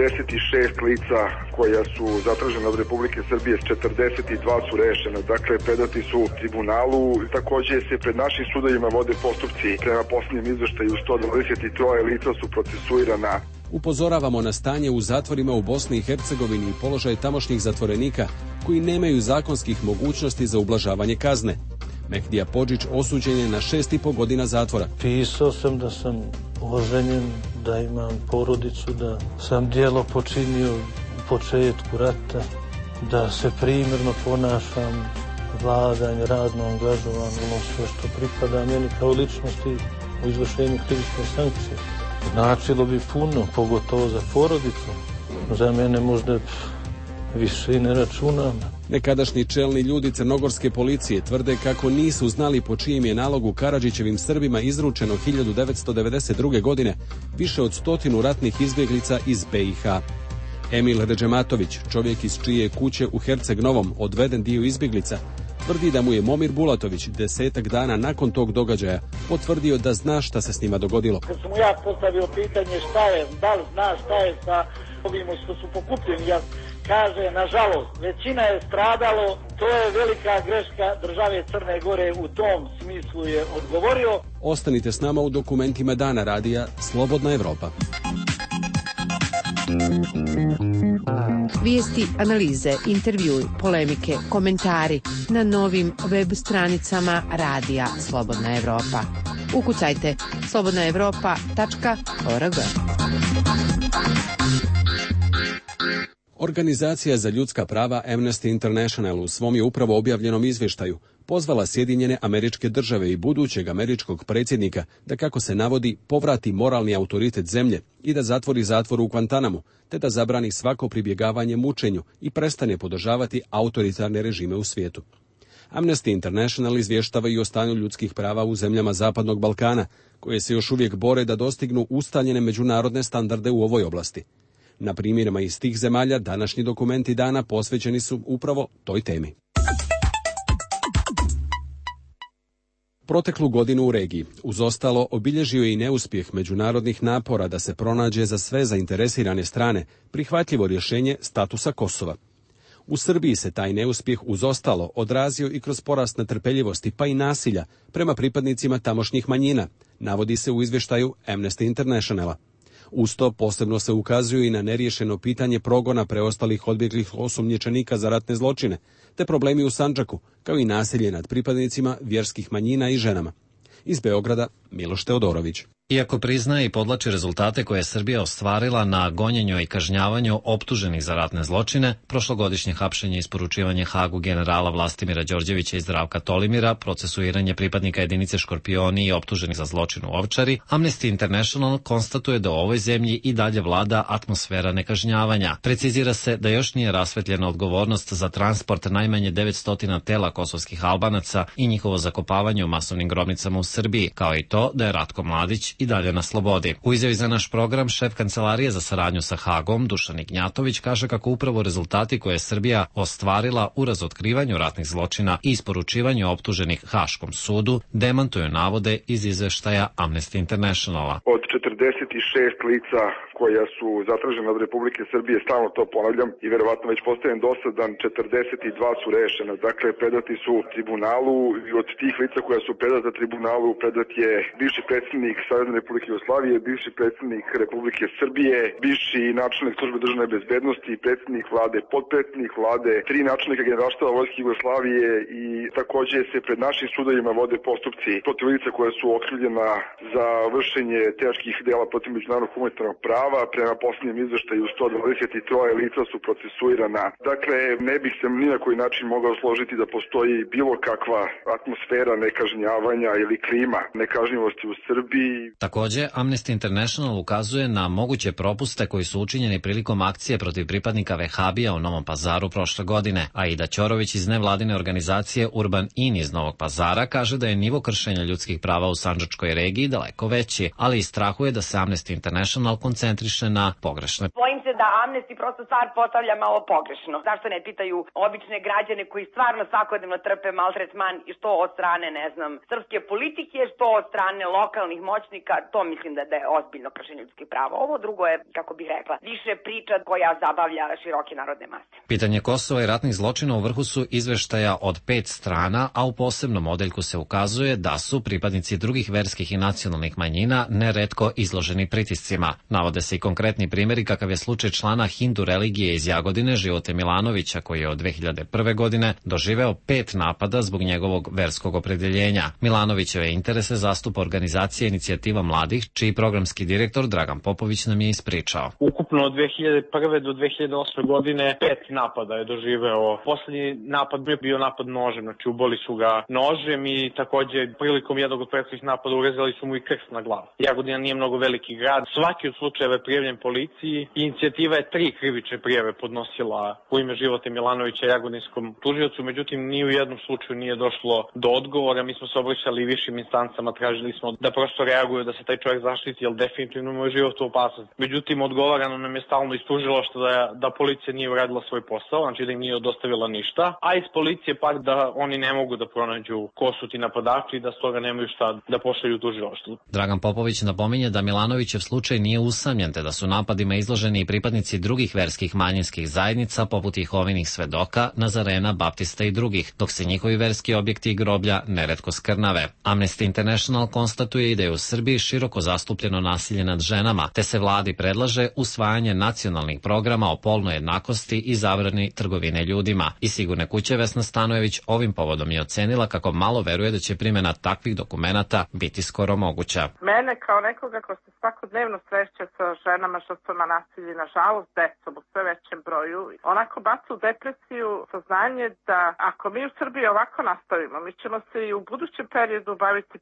[SPEAKER 5] 46 lica koja su zatražena od Republike Srbije, 42 su rešena, dakle predati su tribunalu. Također se pred našim sudovima vode postupci. Prema posljednjem izveštaju 123 lica su procesuirana.
[SPEAKER 1] Upozoravamo na stanje u zatvorima u Bosni i Hercegovini i položaj tamošnjih zatvorenika koji nemaju zakonskih mogućnosti za ublažavanje kazne. Mehdija Podžić osuđen je na 6,5 godina zatvora.
[SPEAKER 10] Pisao sam da sam oženjen, da imam porodicu, da sam djelo počinio u početku rata, da se primjerno ponašam, vladanje, radno angažovan, ono sve što pripada meni kao ličnosti u izvršenju krivične sankcije. Značilo bi puno, pogotovo za porodicu. Za mene možda više i ne računam.
[SPEAKER 1] Nekadašnji čelni ljudi crnogorske policije tvrde kako nisu znali po čijem je nalogu Karadžićevim Srbima izručeno 1992. godine više od 100 ratnih izbjeglica iz BiH. Emil Ređematović, čovjek iz čije kuće u Herceg Novom odveden dio izbjeglica, tvrdi da mu je Momir Bulatović 10 dana nakon tog događaja potvrdio da zna šta se s njima dogodilo.
[SPEAKER 29] Kad sam mu ja postavio pitanje šta je, da li zna šta je sa ovim što su pokupljeni, ja kaže, nažalost, većina je stradalo, to je velika greška države Crne Gore, u tom smislu je odgovorio.
[SPEAKER 1] Ostanite s nama u Dokumentima dana Radija Slobodna Evropa.
[SPEAKER 11] Vijesti, analize, intervjui, polemike, komentari na novim web stranicama Radija Slobodna Evropa. Ukucajte slobodnaevropa.org.
[SPEAKER 1] Organizacija za ljudska prava Amnesty International u svom je upravo objavljenom izvještaju pozvala Sjedinjene Američke Države i budućeg američkog predsjednika da, kako se navodi, povrati moralni autoritet zemlje i da zatvori zatvor u Guantanamu, te da zabrani svako pribjegavanje mučenju i prestane podržavati autoritarne režime u svijetu. Amnesty International izvještava i o stanju ljudskih prava u zemljama Zapadnog Balkana, koje se još uvijek bore da dostignu ustaljene međunarodne standarde u ovoj oblasti. Na primjerima iz tih zemalja današnji Dokumenti dana posvećeni su upravo toj temi. Proteklu godinu u regiji, uz ostalo, obilježio je i neuspjeh međunarodnih napora da se pronađe za sve zainteresirane strane prihvatljivo rješenje statusa Kosova. U Srbiji se taj neuspjeh uz ostalo odrazio i kroz porast netrpeljivosti pa i nasilja prema pripadnicima tamošnjih manjina, navodi se u izvještaju Amnesty Internationala. Uz to posebno se ukazuje i na neriješeno pitanje progona preostalih odbjeglih osumnjičenika za ratne zločine, te problemi u Sandžaku, kao i nasilje nad pripadnicima vjerskih manjina i ženama. Iz Beograda, Miloš Teodorović.
[SPEAKER 4] Iako priznaje i podlači rezultate koje je Srbija ostvarila na gonjenju i kažnjavanju optuženih za ratne zločine, prošlogodišnje hapšenje i isporučivanje Hagu generala Vlastimira Đorđevića i Zdravka Tolimira, procesuiranje pripadnika jedinice Škorpioni i optuženih za zločin u Ovčari, Amnesty International konstatuje da u ovoj zemlji i dalje vlada atmosfera nekažnjavanja. Precizira se da još nije rasvetljena odgovornost za transport najmanje 900 tela kosovskih Albanaca i njihovo zakopavanje u masovnim grobnicama u Srbiji, kao i to da je Ratko Mladić i dalje na slobodi. U izjavi za naš program šef Kancelarije za saradnju sa Hagom, Dušan Ignjatović, kaže kako upravo rezultati koje je Srbija ostvarila u razotkrivanju ratnih zločina i isporučivanju optuženih Haškom sudu demantuju navode iz izveštaja Amnesty Internationala.
[SPEAKER 5] Od 46 lica koja su zatražena od Republike Srbije, stalno to ponavljam i verovatno već postajem dosadan, 42 su rešena. Dakle, predati su tribunalu i od tih lica koja su predata tribunalu predat je bivši predsjednik Savezne Republike Jugoslavije, bivši predsjednik Republike Srbije, bivši načelnik službe državne bezbednosti, predsjednik vlade, potpredsjednik vlade, 3 načelnika generalštaba Vojske Jugoslavije i takođe se pred našim sudovima vode postupci protiv lica koja su okrivljena za vršenje teških dela protiv međunarodnog humanitarnog prava. Prema poslednjem izveštaju 123 lica su procesuirana. Dakle, ne bih se ni na koji način mogao složiti da postoji bilo kakva atmosfera nekažnjavanja ili klima nekažnjivosti u Srbiji.
[SPEAKER 4] Takođe, Amnesty International ukazuje na moguće propuste koji su učinjeni prilikom akcije protiv pripadnika Vehabija u Novom Pazaru prošle godine. Aida Ćorović iz nevladine organizacije Urban In iz Novog Pazara kaže da je nivo kršenja ljudskih prava u sandžačkoj regiji daleko veći, ali i strahuje da se Amnesty International koncentriše na pogrešne.
[SPEAKER 6] Bojim se da Amnesty prosto stvar postavlja malo pogrešno. Zašto ne pitaju obične građane koji stvarno svakodnevno trpe maltretman i što od strane, srpske politike, što od strane lokalnih moćnika, to mislim da je ozbiljno kršenje ljudskih prava. Ovo drugo je, kako bih rekla, više priča koja zabavlja široke narodne mase.
[SPEAKER 4] Pitanje Kosova i ratnih zločina u vrhu su izveštaja od 5 strana, a u posebnom odeljku se ukazuje da su pripadnici drugih verskih i nacionalnih manjina neretko izloženi pritiscima. Navode se i konkretni primjeri kakav je slučaj člana Hindu religije iz Jagodine Živote Milanovića koji je od 2001. godine doživeo 5 napada zbog njegovog verskog opredeljenja. Milanovićeve interese zastupa organizacija Inicijativa mladih, čiji programski direktor Dragan Popović nam je ispričao.
[SPEAKER 7] Ukupno od 2001. do 2008. godine 5 napada je doživeo. Poslednji napad je bio napad nožem, znači uboli su ga nožem i takođe prilikom jednog od prethodnih napada urezali su mu i krst na glavu. Jagodina nije mnogo veliki grad. Svaki od slučajeva je prijavljen policiji. Inicijativa je 3 krivične prijave podnosila u ime Živote Milanovića jagodinskom tužiocu, međutim ni u jednom slučaju nije došlo do odgovora. Mi smo se obraćali višim instancama, tražili smo da prosto reaguju, da se taj čovjek zaštiti, jer definitivno mu je život u opasnosti. Međutim, odgovarano nam je stalno iz tužilaštva da policija nije uradila svoj posao, znači da im nije dostavila ništa, a iz policije pak da oni ne mogu da pronađu ko su ti napadači i da stoga nemaju šta da pošalju tužilaštvu.
[SPEAKER 4] Dragan Popović napominje da Milanovićev slučaj nije usamljen, te da su napadima izloženi i pripadnici drugih verskih manjinskih zajednica poput Jehovinih svedoka, Nazarena, Baptista i drugih, dok se njihovi verski objekti i groblja neretko skrnave. Amnesty International konstatuje i da je u Srbiji široko zastupljeno nasilje nad ženama, te se vladi predlaže usvajanje nacionalnih programa o polnoj jednakosti i zabrani trgovine ljudima. I Sigurne kuće Vesna Stanojević ovim povodom je ocenila kako malo veruje da će primjena takvih dokumenata biti skoro moguća.
[SPEAKER 20] Mene kao nekoga ko se svakodnevno sreće sa ženama žrtvama nasilja, nažalost decom u sve većem broju, onako baca u depresiju saznanje da ako mi u Srbiji ovako nastavimo, mi ćemo se i u budućem periodu baviti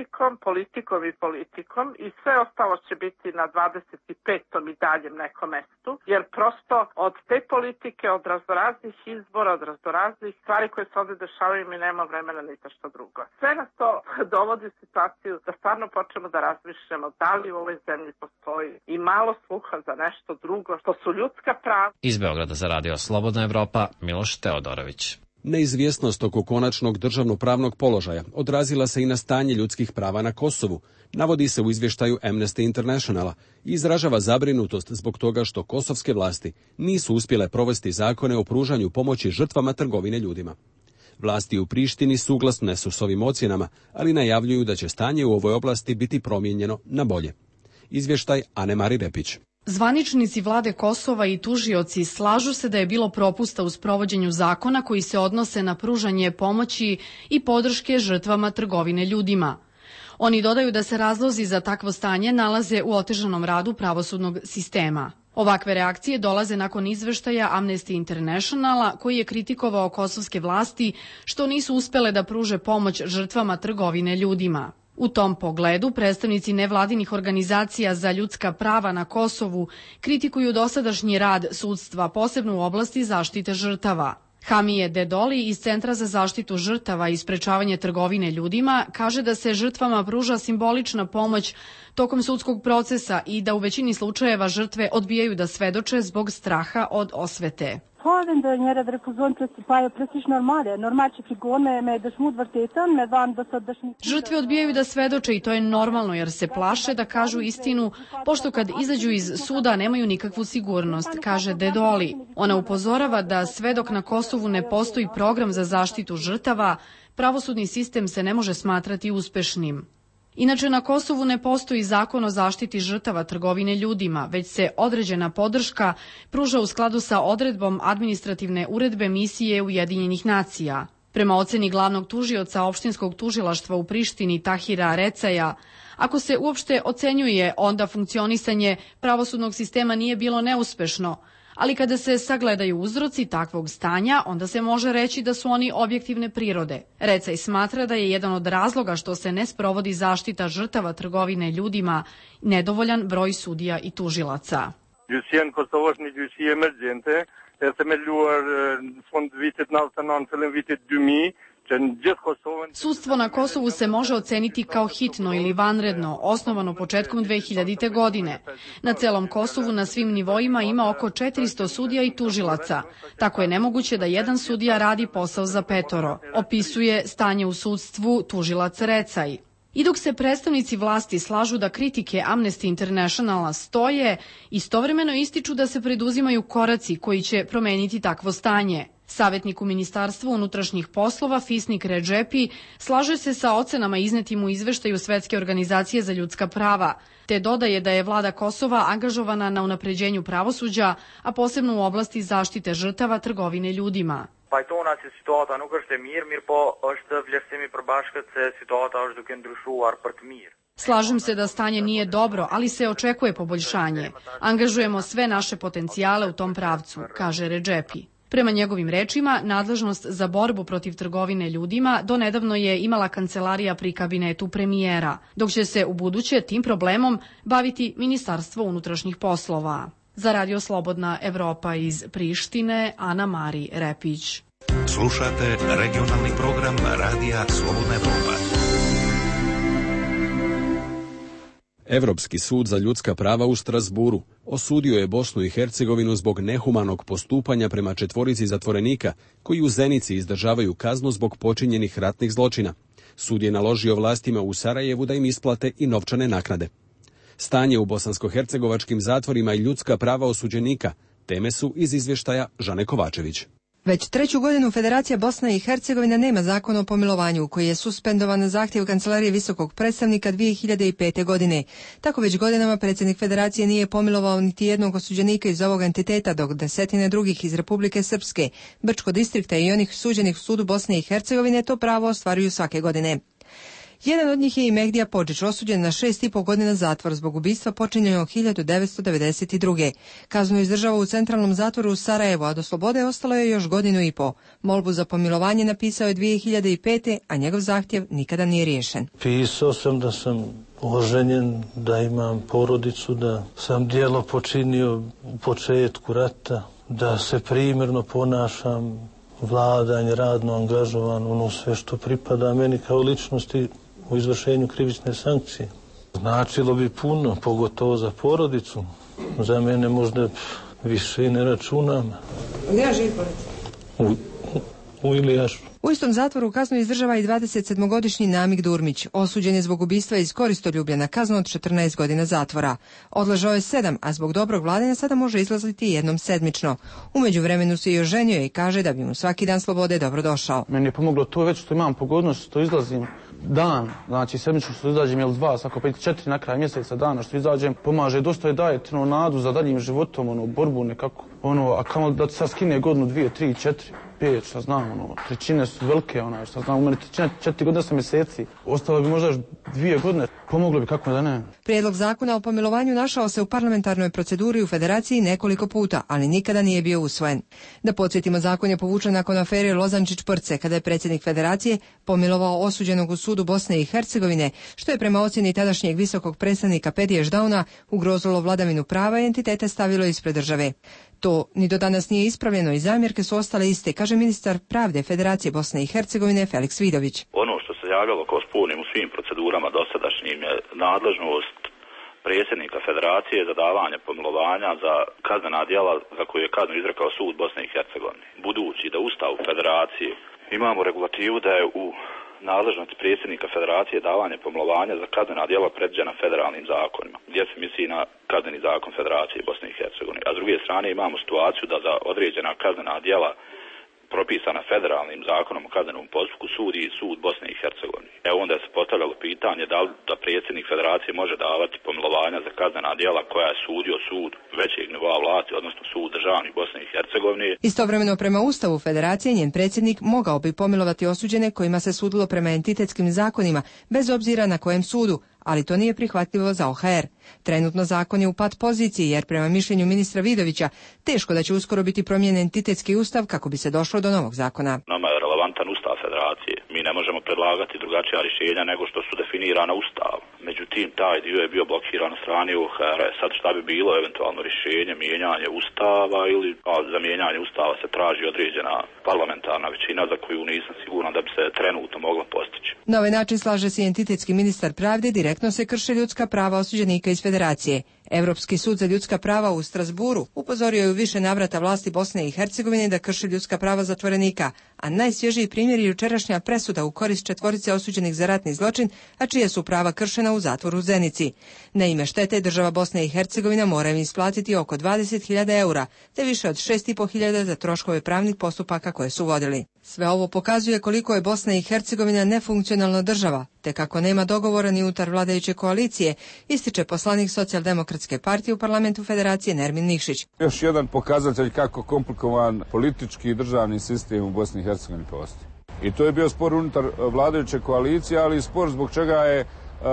[SPEAKER 20] politikom i sve ostalo će biti na 25. i daljem nekom mestu, jer prosto od te politike, od raznoraznih izbora, od raznoraznih stvari koje se ovde dešavaju, mi nema vremena ni za što drugo. Sve nas to dovodi u situaciju da stvarno počnemo da razmišljamo da li u ovoj zemlji postoji i malo sluha za nešto drugo, što su ljudska prava.
[SPEAKER 4] Iz Beograda za Radio Slobodna Evropa, Miloš Teodorović.
[SPEAKER 1] Neizvjesnost oko konačnog državno-pravnog položaja odrazila se i na stanje ljudskih prava na Kosovu, navodi se u izvještaju Amnesty Internationala i izražava zabrinutost zbog toga što kosovske vlasti nisu uspjele provesti zakone o pružanju pomoći žrtvama trgovine ljudima. Vlasti u Prištini suglasne su s ovim ocjenama, ali najavljuju da će stanje u ovoj oblasti biti promijenjeno na bolje. Izvještaj Anemari Repić.
[SPEAKER 2] Zvaničnici vlade Kosova i tužioci slažu se da je bilo propusta u sprovođenju zakona koji se odnose na pružanje pomoći i podrške žrtvama trgovine ljudima. Oni dodaju da se razlozi za takvo stanje nalaze u otežanom radu pravosudnog sistema. Ovakve reakcije dolaze nakon izveštaja Amnesty Internationala koji je kritikovao kosovske vlasti što nisu uspele da pruže pomoć žrtvama trgovine ljudima. U tom pogledu predstavnici nevladinih organizacija za ljudska prava na Kosovu kritikuju dosadašnji rad sudstva, posebno u oblasti zaštite žrtava. Hamije Dedoli iz Centra za zaštitu žrtava i sprečavanje trgovine ljudima kaže da se žrtvama pruža simbolična pomoć tokom sudskog procesa i da u većini slučajeva žrtve odbijaju da svedoče zbog straha od osvete. Žrtve odbijaju da svedoče i to je normalno jer se plaše da kažu istinu, pošto kad izađu iz suda nemaju nikakvu sigurnost, kaže Dedoli. Ona upozorava da sve dok na Kosovu ne postoji program za zaštitu žrtava, pravosudni sistem se ne može smatrati uspešnim. Inače, na Kosovu ne postoji zakon o zaštiti žrtava trgovine ljudima, već se određena podrška pruža u skladu sa odredbom administrativne uredbe misije Ujedinjenih nacija. Prema oceni glavnog tužioca opštinskog tužilaštva u Prištini Tahira Recaja, ako se uopšte ocenjuje, onda funkcionisanje pravosudnog sistema nije bilo neuspešno, ali kada se sagledaju uzroci takvog stanja, onda se može reći da su oni objektivne prirode. Recaj smatra da je jedan od razloga što se ne sprovodi zaštita žrtava trgovine ljudima nedovoljan broj sudija i tužilaca. Sudstvo na Kosovu se može oceniti kao hitno ili vanredno, osnovano početkom 2000. godine. Na celom Kosovu na svim nivoima ima oko 400 sudija i tužilaca. Tako je nemoguće da jedan sudija radi posao za 5, opisuje stanje u sudstvu tužilac Recaj. I dok se predstavnici vlasti slažu da kritike Amnesty Internationala stoje, istovremeno ističu da se preduzimaju koraci koji će promeniti takvo stanje. Savjetnik u Ministarstvu unutrašnjih poslova Fisnik Redžepi slaže se sa ocenama iznetim u izveštaju Svetske organizacije za ljudska prava, te dodaje da je vlada Kosova angažovana na unapređenju pravosuđa, a posebno u oblasti zaštite žrtava trgovine ljudima. Slažem se da stanje nije dobro, ali se očekuje poboljšanje. Angažujemo sve naše potencijale u tom pravcu, kaže Redžepi. Prema njegovim rečima, nadležnost za borbu protiv trgovine ljudima donedavno je imala kancelarija pri kabinetu premijera, dok će se u buduće tim problemom baviti Ministarstvo unutrašnjih poslova. Za Radio Slobodna Evropa iz Prištine, Ana Mari Repić.
[SPEAKER 8] Slušate regionalni program Radija Slobodna Evropa.
[SPEAKER 1] Evropski sud za ljudska prava u Strasburu osudio je Bosnu i Hercegovinu zbog nehumanog postupanja prema 4 zatvorenika koji u Zenici izdržavaju kaznu zbog počinjenih ratnih zločina. Sud je naložio vlastima u Sarajevu da im isplate i novčane naknade. Stanje u bosansko-hercegovačkim zatvorima i ljudska prava osuđenika teme su iz izvještaja Žane Kovačević.
[SPEAKER 3] Već 3. godinu Federacija Bosna i Hercegovina nema zakon o pomilovanju koji je suspendovan na zahtjev Kancelarije visokog predstavnika 2005. godine. Tako već godinama predsjednik Federacije nije pomilovao niti jednog osuđenika iz ovog entiteta, dok desetine drugih iz Republike Srpske, Brčko distrikta i onih suđenih sudu Bosne i Hercegovine to pravo ostvaruju svake godine. Jedan od njih je i Mehdija Podžić, osuđen na 6,5 godina zatvor zbog ubistva počinjenog 1992. Kaznu izdržava u centralnom zatvoru u Sarajevu, a do slobode ostalo je još 1,5 godine. Molbu za pomilovanje napisao je 2005. a njegov zahtjev nikada nije riješen.
[SPEAKER 10] Pisao sam da sam oženjen, da imam porodicu, da sam djelo počinio u početku rata, da se primjerno ponašam, vladanje, radno angažovan, ono sve što pripada meni kao ličnosti u izvršenju krivične sankcije. Značilo bi puno, pogotovo za porodicu. Za mene možda više i ne računam.
[SPEAKER 3] Gdje ja živi porodica?
[SPEAKER 10] U Ilijašu.
[SPEAKER 3] U istom zatvoru kaznu izdržava i 27-godišnji Namik Durmić. Osuđen je zbog ubistva iz Koristoljublja na kaznu od 14 godina zatvora. Odležao je 7, a zbog dobrog vladanja sada može izlaziti jednom sedmično. U međuvremenu se i oženio i kaže da bi mu svaki dan slobode dobro došao.
[SPEAKER 12] Meni je pomoglo to već što imam pogodnost, što izlazim dan, znači sedmično što izađem, jel 2, svako 5-4 na kraj mjeseca dana što izađem, pomaže, dosta je daje nadu za daljim životom, borbu nekako, a kamo da se skine godinu, 2, 3, 4, 5, šta znam, trećine su velike, šta znam, u mene trećine 4 godine 8 mjeseci, ostalo bi možda još 2 godine, pomoglo bi kako da ne.
[SPEAKER 3] Prijedlog zakona o pomilovanju našao se u parlamentarnoj proceduri u Federaciji nekoliko puta, ali nikada nije bio usvojen. Da podsjetimo, zakon je povučen nakon afere Lozančić-Prce, kada je predsjednik Federacije pomilovao osuđenog u sudu Bosne i Hercegovine, što je prema ocjeni tadašnjeg visokog predstavnika Pedije Ždauna ugrozilo vladavinu prava i entitete stavilo ispred države. To ni do danas nije ispravljeno i zamjerke su ostale iste, kaže ministar pravde Federacije Bosne i Hercegovine Feliks Vidović.
[SPEAKER 13] Ono što se javljalo kao spornim u svim procedurama dosadašnjim je nadležnost predsjednika Federacije za davanje pomilovanja za kaznena djela za koju je kaznu izrekao sud Bosne i Hercegovine. Budući da u Ustavu Federacije imamo regulativu da je u nadležnosti predsjednika Federacije davanje pomilovanja za kaznena djela predviđena federalnim zakonima, gdje se misli na kazneni zakon Federacije Bosne i Hercegovine. A s druge strane imamo situaciju da za određena kaznena djela propisana federalnim zakonom o kaznenom postupku sudi sud Bosne i Hercegovine. Evo onda se postavljalo pitanje da li da predsjednik federacije može davati pomilovanja za kaznena djela koja je sudio sud većeg nivoa vlasti, odnosno sud državni Bosne i Hercegovine.
[SPEAKER 3] Istovremeno prema Ustavu federacije njen predsjednik mogao bi pomilovati osuđene kojima se sudilo prema entitetskim zakonima, bez obzira na kojem sudu, ali to nije prihvatljivo za OHR. Trenutno zakon je u pat poziciji jer prema mišljenju ministra Vidovića teško da će uskoro biti promijenjen entitetski ustav kako bi se došlo do novog zakona.
[SPEAKER 13] Nama je relevantan ustav federacije. Mi ne možemo predlagati drugačija rješenja nego što su definirana ustavom. Međutim, taj dio je bio blokiran na strani OHR. Sad šta bi bilo eventualno rješenje, mijenjanje ustava ili za mijenjanje ustava se traži određena parlamentarna većina za koju nisam siguran da bi se trenutno mogla postići.
[SPEAKER 3] Na ovaj način slaže se i entitetski ministar pravde, direktno se krše ljudska prava osuđenika iz federacije. Europski sud za ljudska prava u Strasburu upozorio je u više navrata vlasti Bosne i Hercegovine da krši ljudska prava zatvorenika, a najsvježiji primjer je jučerašnja presuda u korist 4 osuđenih za ratni zločin, a čije su prava kršena u zatvoru u Zenici. Na ime štete država Bosne i Hercegovina mora im isplatiti oko 20.000 eura, te više od 6.500 za troškove pravnih postupaka koje su vodili. Sve ovo pokazuje koliko je Bosna i Hercegovina nefunkcionalna država, te kako nema dogovora ni unutar vladajuće koalicije, ističe poslanik Socijaldemokratske partije u parlamentu Federacije Nermin Nikšić.
[SPEAKER 14] Još jedan pokazatelj kako komplikovan politički i državni sistem u Bosni i Hercegovini postoji. I to je bio spor unutar vladajuće koalicije, ali i spor zbog čega je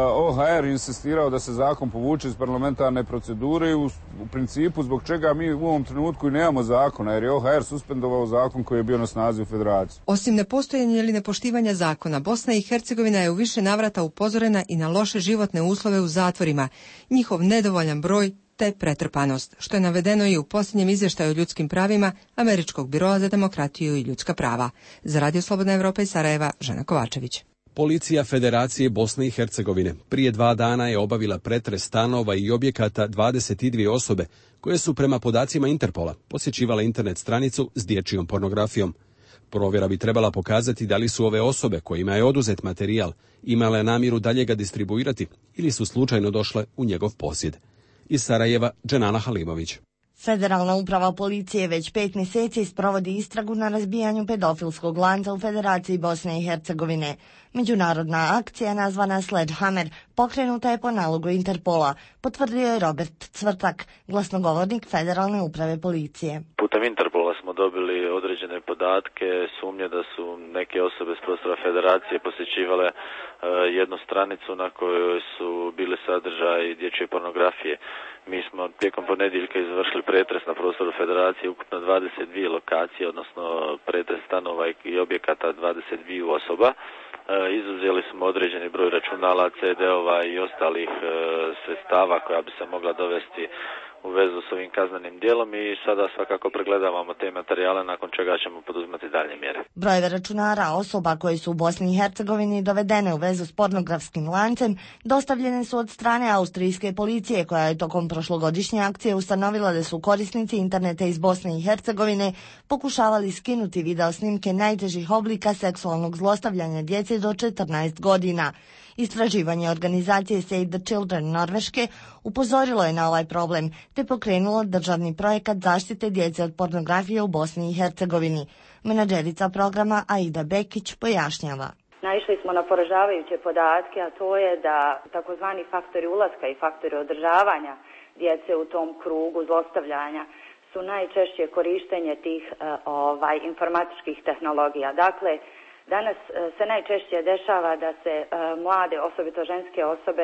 [SPEAKER 14] OHR insistirao da se zakon povuče iz parlamentarne procedure i u principu zbog čega mi u ovom trenutku i nemamo zakona, jer je OHR suspendovao zakon koji je bio na snazi u federaciji.
[SPEAKER 3] Osim nepostojanja ili nepoštivanja zakona, Bosna i Hercegovina je u više navrata upozorena i na loše životne uslove u zatvorima, njihov nedovoljan broj te pretrpanost, što je navedeno i u posljednjem izvještaju o ljudskim pravima Američkog biroa za demokratiju i ljudska prava. Za Radio Slobodna Evropa iz Sarajeva, Žana Kovačević.
[SPEAKER 1] Policija Federacije Bosne i Hercegovine prije 2 dana je obavila pretres stanova i objekata 22 osobe koje su prema podacima Interpola posjećivale internet stranicu s dječjom pornografijom. Provjera bi trebala pokazati da li su ove osobe kojima je oduzet materijal imale namjeru dalje ga distribuirati ili su slučajno došle u njegov posjed. Iz Sarajeva, Dženana Halimović.
[SPEAKER 15] Federalna uprava policije već 5 mjeseci sprovodi istragu na razbijanju pedofilskog lanca u Federaciji Bosne i Hercegovine. Međunarodna akcija nazvana Sledgehammer pokrenuta je po nalogu Interpola, potvrdio je Robert Cvrtak, glasnogovornik Federalne uprave policije.
[SPEAKER 16] Putem Interpola smo dobili određene podatke, sumnje da su neke osobe s prostora Federacije posjećivale jednu stranicu na kojoj su bili sadržaj dječje pornografije. Mi smo tijekom ponedjeljka izvršili pretres na prostoru Federacije ukupno 22 lokacije, odnosno pretres stanova i objekata 22 osoba. Izuzeli smo određeni broj računala, CD-ova i ostalih sredstava koja bi se mogla dovesti u vezu s ovim kaznenim djelom i sada svakako pregledavamo te materijale nakon čega ćemo poduzimati dalje mjere.
[SPEAKER 15] Brojeve računara osoba koji su u Bosni i Hercegovini dovedene u vezu s pornografskim lancem dostavljene su od strane austrijske policije koja je tokom prošlogodišnje akcije ustanovila da su korisnici interneta iz Bosne i Hercegovine pokušavali skinuti video snimke najtežih oblika seksualnog zlostavljanja djece do 14 godina. Istraživanje organizacije Save the Children Norveške upozorilo je na ovaj problem te pokrenulo državni projekat zaštite djece od pornografije u Bosni i Hercegovini. Menadžerica programa Aida Bekić pojašnjava.
[SPEAKER 17] Naišli smo na poražavajuće podatke, a to je da takozvani faktori ulaska i faktori održavanja djece u tom krugu zlostavljanja su najčešće korištenje tih informatičkih tehnologija. Dakle, danas se najčešće dešava da se mlade, osobito ženske osobe,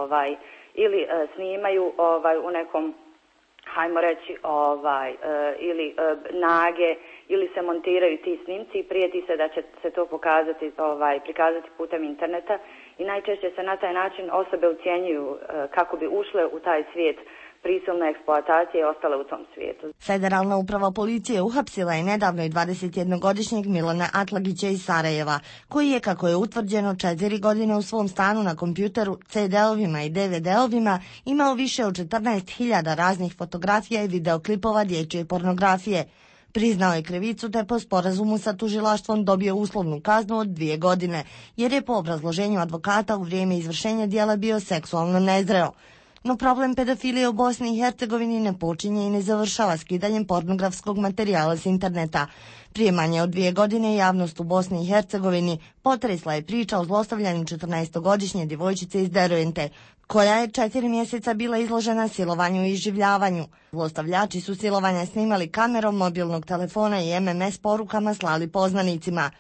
[SPEAKER 17] ili snimaju u nekom, hajmo reći, ili nage, ili se montiraju ti snimci i prijeti se da će se to prikazati putem interneta i najčešće se na taj način osobe ucjenjuju kako bi ušle u taj svijet prisilne eksploatacije i ostale u tom svijetu.
[SPEAKER 15] Federalna uprava policije uhapsila je nedavno i 21-godišnjeg Milana Atlagića iz Sarajeva, koji je, kako je utvrđeno, 4 godine u svom stanu na kompjuteru, CD-ovima i DVD-ovima imao više od 14.000 raznih fotografija i videoklipova dječje pornografije. Priznao je krivicu te po sporazumu sa tužilaštvom dobio uslovnu kaznu od 2 godine, jer je po obrazloženju advokata u vrijeme izvršenja djela bio seksualno nezreo. No problem pedofilije u Bosni i Hercegovini ne počinje i ne završava skidanjem pornografskog materijala s interneta. Prije manje od 2 godine javnost u Bosni i Hercegovini potresla je priča o zlostavljanju 14-godišnje djevojčice iz Dervente, koja je 4 mjeseca bila izložena silovanju i iživljavanju. Zlostavljači su silovanja snimali kamerom mobilnog telefona i MMS porukama slali poznanicima.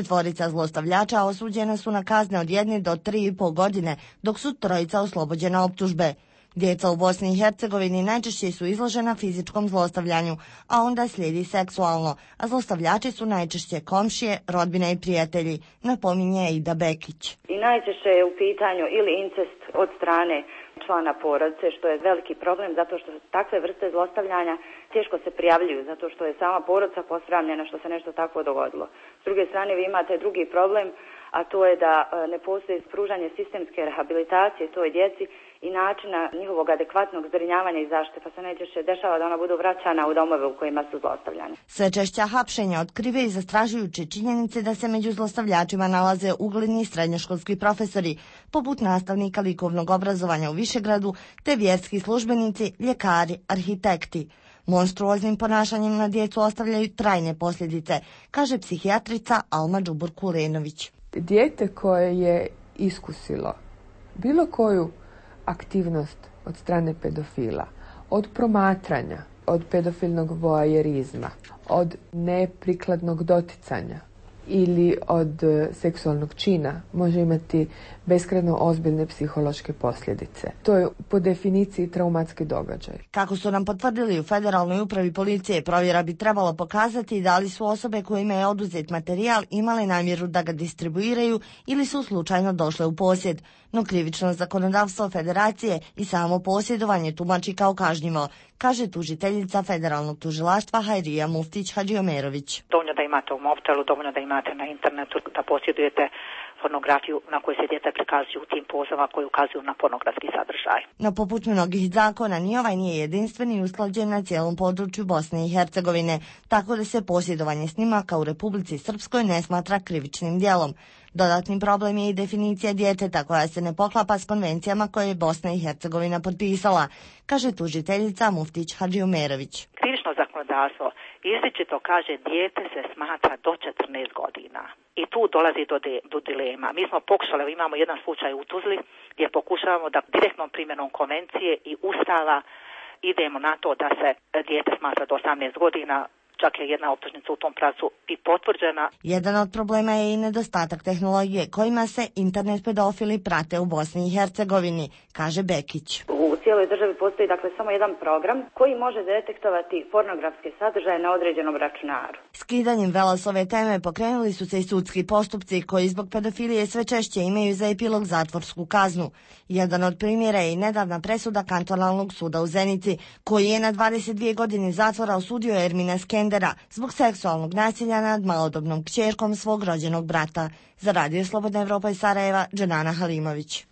[SPEAKER 15] 4 zlostavljača osuđena su na kazne od 1 do 3,5 godine, dok su 3 oslobođena optužbe. Djeca u Bosni i Hercegovini najčešće su izložena fizičkom zlostavljanju, a onda slijedi seksualno, a zlostavljači su najčešće komšije, rodbine i prijatelji, napominje Ida Bekić.
[SPEAKER 17] I najčešće je u pitanju ili incest od strane člana porodice, što je veliki problem zato što takve vrste zlostavljanja teško se prijavljuju, zato što je sama porodica posramljena što se nešto takvo dogodilo. S druge strane vi imate drugi problem, a to je da ne postoji pružanje sistemske rehabilitacije toj djeci i načina njihovog adekvatnog zbrinjavanja i zaštite, pa se najčešće dešava da ona budu vraćana u domove u kojima su zlostavljane.
[SPEAKER 15] Sve češća hapšenja otkrive i zastrašujuće činjenice da se među zlostavljačima nalaze ugledni srednjoškolski profesori, poput nastavnika likovnog obrazovanja u Višegradu, te vjerski službenici, ljekari, arhitekti. Monstruoznim ponašanjem na djecu ostavljaju trajne posljedice, kaže psihijatrica Alma Đubur-Kulenović.
[SPEAKER 18] Dijete koje je iskusilo bilo koju aktivnost od strane pedofila, od promatranja, od pedofilnog voajerizma, od neprikladnog doticanja ili od seksualnog čina može imati beskrajno ozbiljne psihološke posljedice. To je po definiciji traumatski događaj.
[SPEAKER 15] Kako su nam potvrdili u Federalnoj upravi policije, provjera bi trebalo pokazati da li su osobe kojima je oduzet materijal imale namjeru da ga distribuiraju ili su slučajno došle u posjed. No krivično zakonodavstvo Federacije i samo posjedovanje tumači kao kažnjivo, kaže tužiteljica Federalnog tužilaštva Hajrija Muftić-Hadžiomerović.
[SPEAKER 19] Dovoljno da imate u mobitelu, dovoljno da imate na internetu, da posjedujete pornografiju na kojoj se djeca prikazuju u tim pozama koji ukazuju na pornografski sadržaj.
[SPEAKER 15] No poput mnogih zakona ni ovaj nije jedinstven i usklađen na cijelom području Bosne i Hercegovine, tako da se posjedovanje snimaka u Republici Srpskoj ne smatra krivičnim djelom. Dodatni problem je i definicija djeteta koja se ne poklapa s konvencijama koje je Bosna i Hercegovina potpisala, kaže tužiteljica Muftić-Hadžiomerović.
[SPEAKER 19] Krivično zakonodavstvo izričito kaže dijete se smatra do 14 godina. I tu dolazi do dilema. Mi smo pokušali, imamo jedan slučaj u Tuzli gdje pokušavamo da direktnom primjenom konvencije i Ustava idemo na to da se dijete smatra do 18 godina. Čak je jedna optužnica u tom pravcu i potvrđena.
[SPEAKER 15] Jedan od problema je i nedostatak tehnologije kojima se internet pedofili prate u Bosni i Hercegovini, kaže Bekić.
[SPEAKER 17] U cijeloj državi postoji samo jedan program koji može detektovati pornografske sadržaje na određenom računaru.
[SPEAKER 15] Skidanjem vela s ove teme pokrenuli su se i sudski postupci koji zbog pedofilije sve češće imaju za epilog zatvorsku kaznu. Jedan od primjera je i nedavna presuda kantonalnog suda u Zenici, koji je na 22 godine zatvora osudio Ermina Skendera zbog seksualnog nasilja nad malodobnom kćerkom svog rođenog brata. Za Radio Slobodna Evropa iz Sarajeva, Dženana Halimović.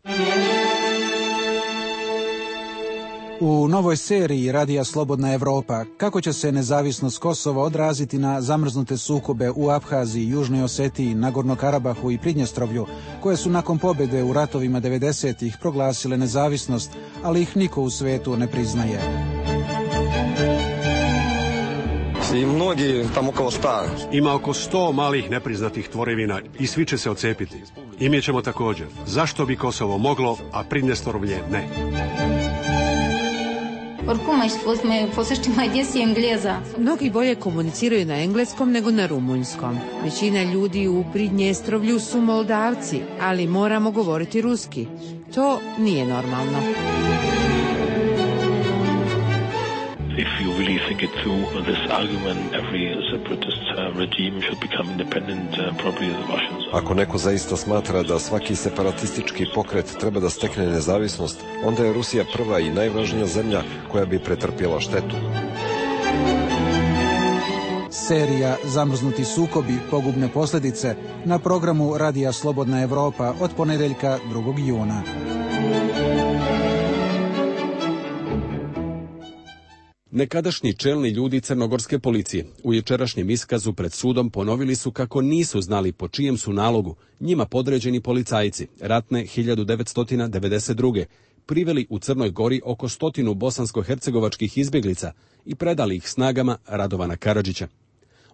[SPEAKER 22] U novoj seriji Radija Slobodna Evropa kako će se nezavisnost Kosova odraziti na zamrznute sukobe u Abhaziji, Južnoj Osetiji, Nagorno Karabahu i Pridnjestrovlju, koje su nakon pobjede u ratovima 90-ih proglasile nezavisnost, ali ih niko u svetu ne priznaje.
[SPEAKER 21] I mnogi, tamo oko 100.
[SPEAKER 23] Ima oko 100 malih nepriznatih tvorevina i svi će se odcepiti. I mi ćemo također. Zašto bi Kosovo moglo, a Pridnjestrovlje ne?
[SPEAKER 11] Mnogi bolje komuniciraju na engleskom nego na rumunjskom. Većina ljudi u Pridnjestrovlju su Moldavci, ali moramo govoriti ruski. To nije normalno.
[SPEAKER 24] If you really think it through, this argument, every separatist regime should become independent, probably the Russians.
[SPEAKER 21] Ako neko zaista smatra da svaki separatistički pokret treba da stekne nezavisnost, onda je Rusija prva i najvažnija zemlja koja bi pretrpjela štetu.
[SPEAKER 22] Serija Zamrznuti sukobi, pogubne posljedice na programu Radija Slobodna Evropa od ponedjeljka 2. juna.
[SPEAKER 1] Nekadašnji čelni ljudi crnogorske policije u jučerašnjem iskazu pred sudom ponovili su kako nisu znali po čijem su nalogu njima podređeni policajci ratne 1992. priveli u Crnoj Gori oko 100 bosansko-hercegovačkih izbjeglica i predali ih snagama Radovana Karadžića.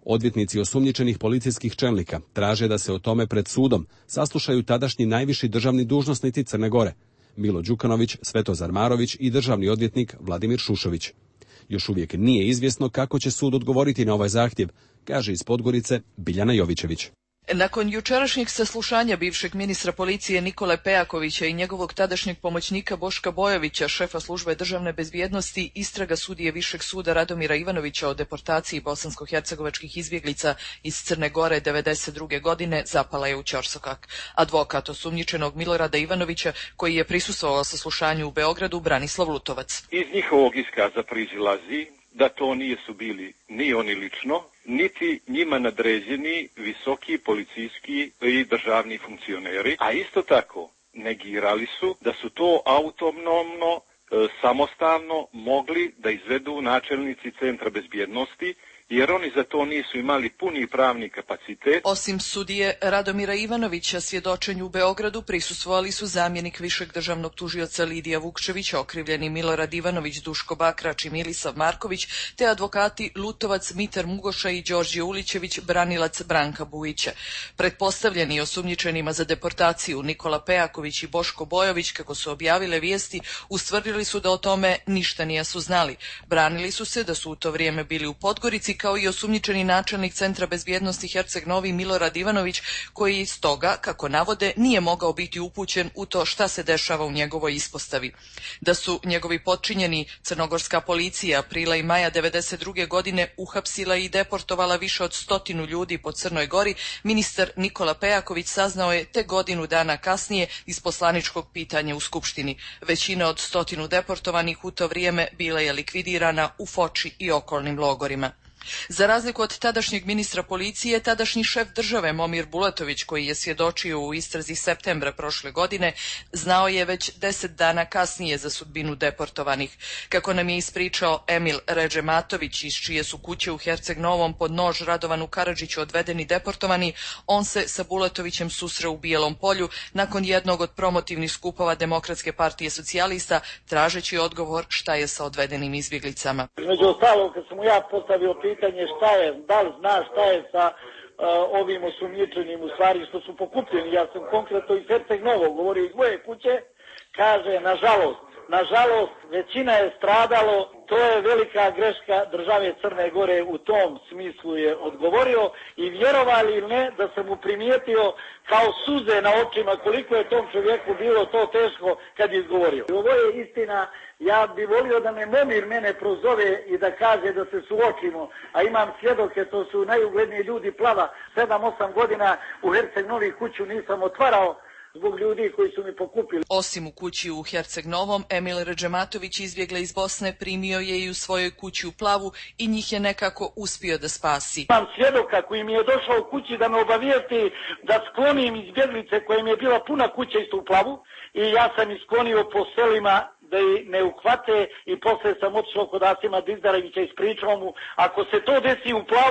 [SPEAKER 1] Odvjetnici osumnjičenih policijskih čelnika traže da se o tome pred sudom saslušaju tadašnji najviši državni dužnosnici Crne Gore, Milo Đukanović, Svetozar Marović i državni odvjetnik Vladimir Šušović. Još uvijek nije izvjesno kako će sud odgovoriti na ovaj zahtjev, kaže iz Podgorice Biljana Jovićević.
[SPEAKER 5] Nakon jučerašnjeg saslušanja bivšeg ministra policije Nikole Pejakovića i njegovog tadašnjeg pomoćnika Boška Bojovića, šefa službe državne bezbjednosti, istraga sudije Višeg suda Radomira Ivanovića o deportaciji bosansko-hercegovačkih izbjeglica iz Crne Gore 1992. godine zapala je u ćorsokak. Advokat osumnjičenog Milorada Ivanovića, koji je prisustvovao saslušanju u Beogradu, Branislav Lutovac.
[SPEAKER 6] Iz njihovog iskaza proizilazi da to nisu bili ni oni lično, niti njima nadređeni visoki policijski i državni funkcioneri, a isto tako negirali su da su to autonomno, samostalno mogli da izvedu načelnici Centra bezbjednosti, jer oni za to nisu imali puni pravni kapacitet.
[SPEAKER 5] Osim sudije Radomira Ivanovića, svjedočenju u Beogradu prisustvovali su zamjenik višeg državnog tužioca Lidija Vukčević, okrivljeni Milorad Ivanović, Duško Bakrač i Milisav Marković, te advokati Lutovac, Mitar Mugoša i Đorđe Ulićević, branilac Branka Bujića. Pretpostavljeni osumnjičenima za deportaciju Nikola Pejaković i Boško Bojović, kako su objavile vijesti, ustvrdili su da o tome ništa nisu znali. Branili su se da su u to vrijeme bili u Podgorici, kao i osumnjičeni načelnik Centra bezbjednosti Herceg Novi Milorad Ivanović, koji stoga, kako navode, nije mogao biti upućen u to šta se dešava u njegovoj ispostavi. Da su njegovi potčinjeni crnogorska policija aprila i maja 1992. godine uhapsila i deportovala više od 100 ljudi po Crnoj Gori, ministar Nikola Pejaković saznao je te godinu dana kasnije iz poslaničkog pitanja u Skupštini. Većina od 100 deportovanih u to vrijeme bila je likvidirana u Foči i okolnim logorima. Za razliku od tadašnjeg ministra policije, tadašnji šef države Momir Bulatović, koji je svjedočio u istrazi septembra prošle godine, znao je već 10 dana kasnije za sudbinu deportovanih. Kako nam je ispričao Emil Ređematović, iz čije su kuće u Herceg Novom pod nož Radovanu Karadžiću odvedeni deportovani, on se sa Bulatovićem susreo u Bijelom Polju nakon jednog od promotivnih skupova Demokratske partije socijalista, tražeći odgovor šta je sa odvedenim izbjeglicama.
[SPEAKER 7] Među ostalog, kad sam mu ja postavio pitanje šta je, da li zna šta je sa ovim osumnjičenim u stvari što su pokupljeni, ja sam konkretno iz Herceg Novog govorio iz moje kuće, kaže nažalost većina je stradalo, to je velika greška države Crne Gore, u tom smislu je odgovorio i vjerovali ili ne da sam mu primijetio kao suze na očima koliko je tom čovjeku bilo to teško kad je izgovorio. Ovo je istina, ja bi volio da me Momir mene prozove i da kaže da se suočimo, a imam svjedoke, to su najugledniji ljudi Plava, 7-8 godina u Herceg Novi kuću nisam otvarao zbog ljudi koji su mi pokupili.
[SPEAKER 5] Osim u kući u Herceg Novom, Emil Ređematović, izbjegle iz Bosne, primio je i u svojoj kući u Plavu i njih je nekako uspio da spasi.
[SPEAKER 7] Imam svjedoka koji mi je došao u kući da me obavijesti da sklonim izbjeglice koje mi je bila puna kuća isto u Plavu i ja sam ih sklonio po selima da ih ne uhvate i poslije sam otišao kod Asima Dizdarevića i ispričao mu, ako se to desi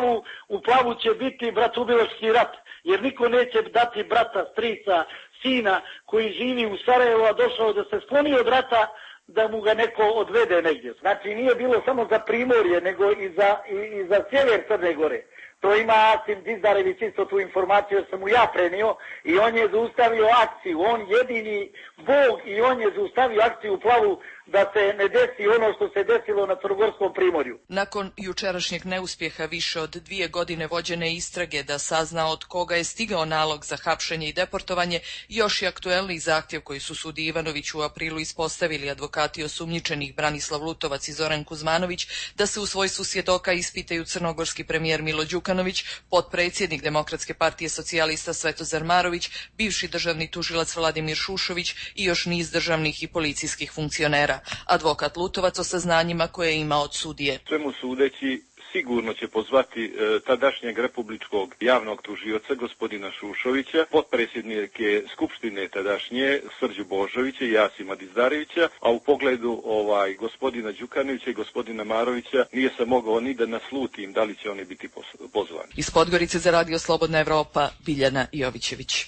[SPEAKER 7] u Plavu će biti bratoubilački rat, jer niko neće dati brata, strica, sina koji živi u Sarajevu, a došao da se skloni od rata, da mu ga neko odvede negdje. Znači nije bilo samo za Primorje, nego i za sjever Crne Gore. To ima Asim Dizdarević isto tu informaciju, jer sam mu ja prenio i on je zaustavio akciju, on jedini Bog i on je zaustavio akciju u Plavu da se ne desi ono što se desilo na Crnogorskom Primorju.
[SPEAKER 5] Nakon jučerašnjeg neuspjeha više od 2 godine vođene istrage da sazna od koga je stigao nalog za hapšenje i deportovanje, još je aktuelni zahtjev koji su sudi Ivanović u aprilu ispostavili advokati osumnjičenih Branislav Lutovac i Zoran Kuzmanović, da se u svojstvu svjedoka ispitaju crnogorski premijer Milo Đukanović, potpredsjednik Demokratske partije socijalista Svetozar Marović, bivši državni tužilac Vladimir Šušović i još niz državnih i policijskih funkcionera. Advokat Lutovac o saznanjima koje ima od sudije.
[SPEAKER 6] Svemu sudeći sigurno će pozvati tadašnjeg republičkog javnog tužioca gospodina Šušovića, potpredsjednike Skupštine tadašnje Srđu Božovića i Jasima Dizdarevića, a u pogledu gospodina Đukanovića i gospodina Marovića nije se mogao ni da naslutim da li će oni biti pozvani.
[SPEAKER 5] Iz Podgorice za Radio Slobodna Evropa, Biljana Jovićević.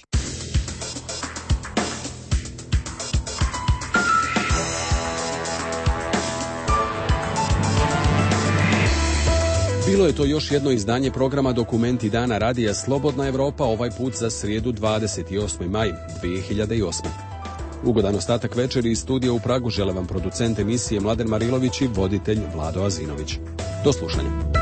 [SPEAKER 1] Bilo je to još jedno izdanje programa Dokumenti dana Radija Slobodna Evropa, ovaj put za srijedu 28. maj 2008. Ugodan ostatak večeri iz studija u Pragu žele vam producent emisije Mladen Marilović i voditelj Vlado Azinović. Do slušanja.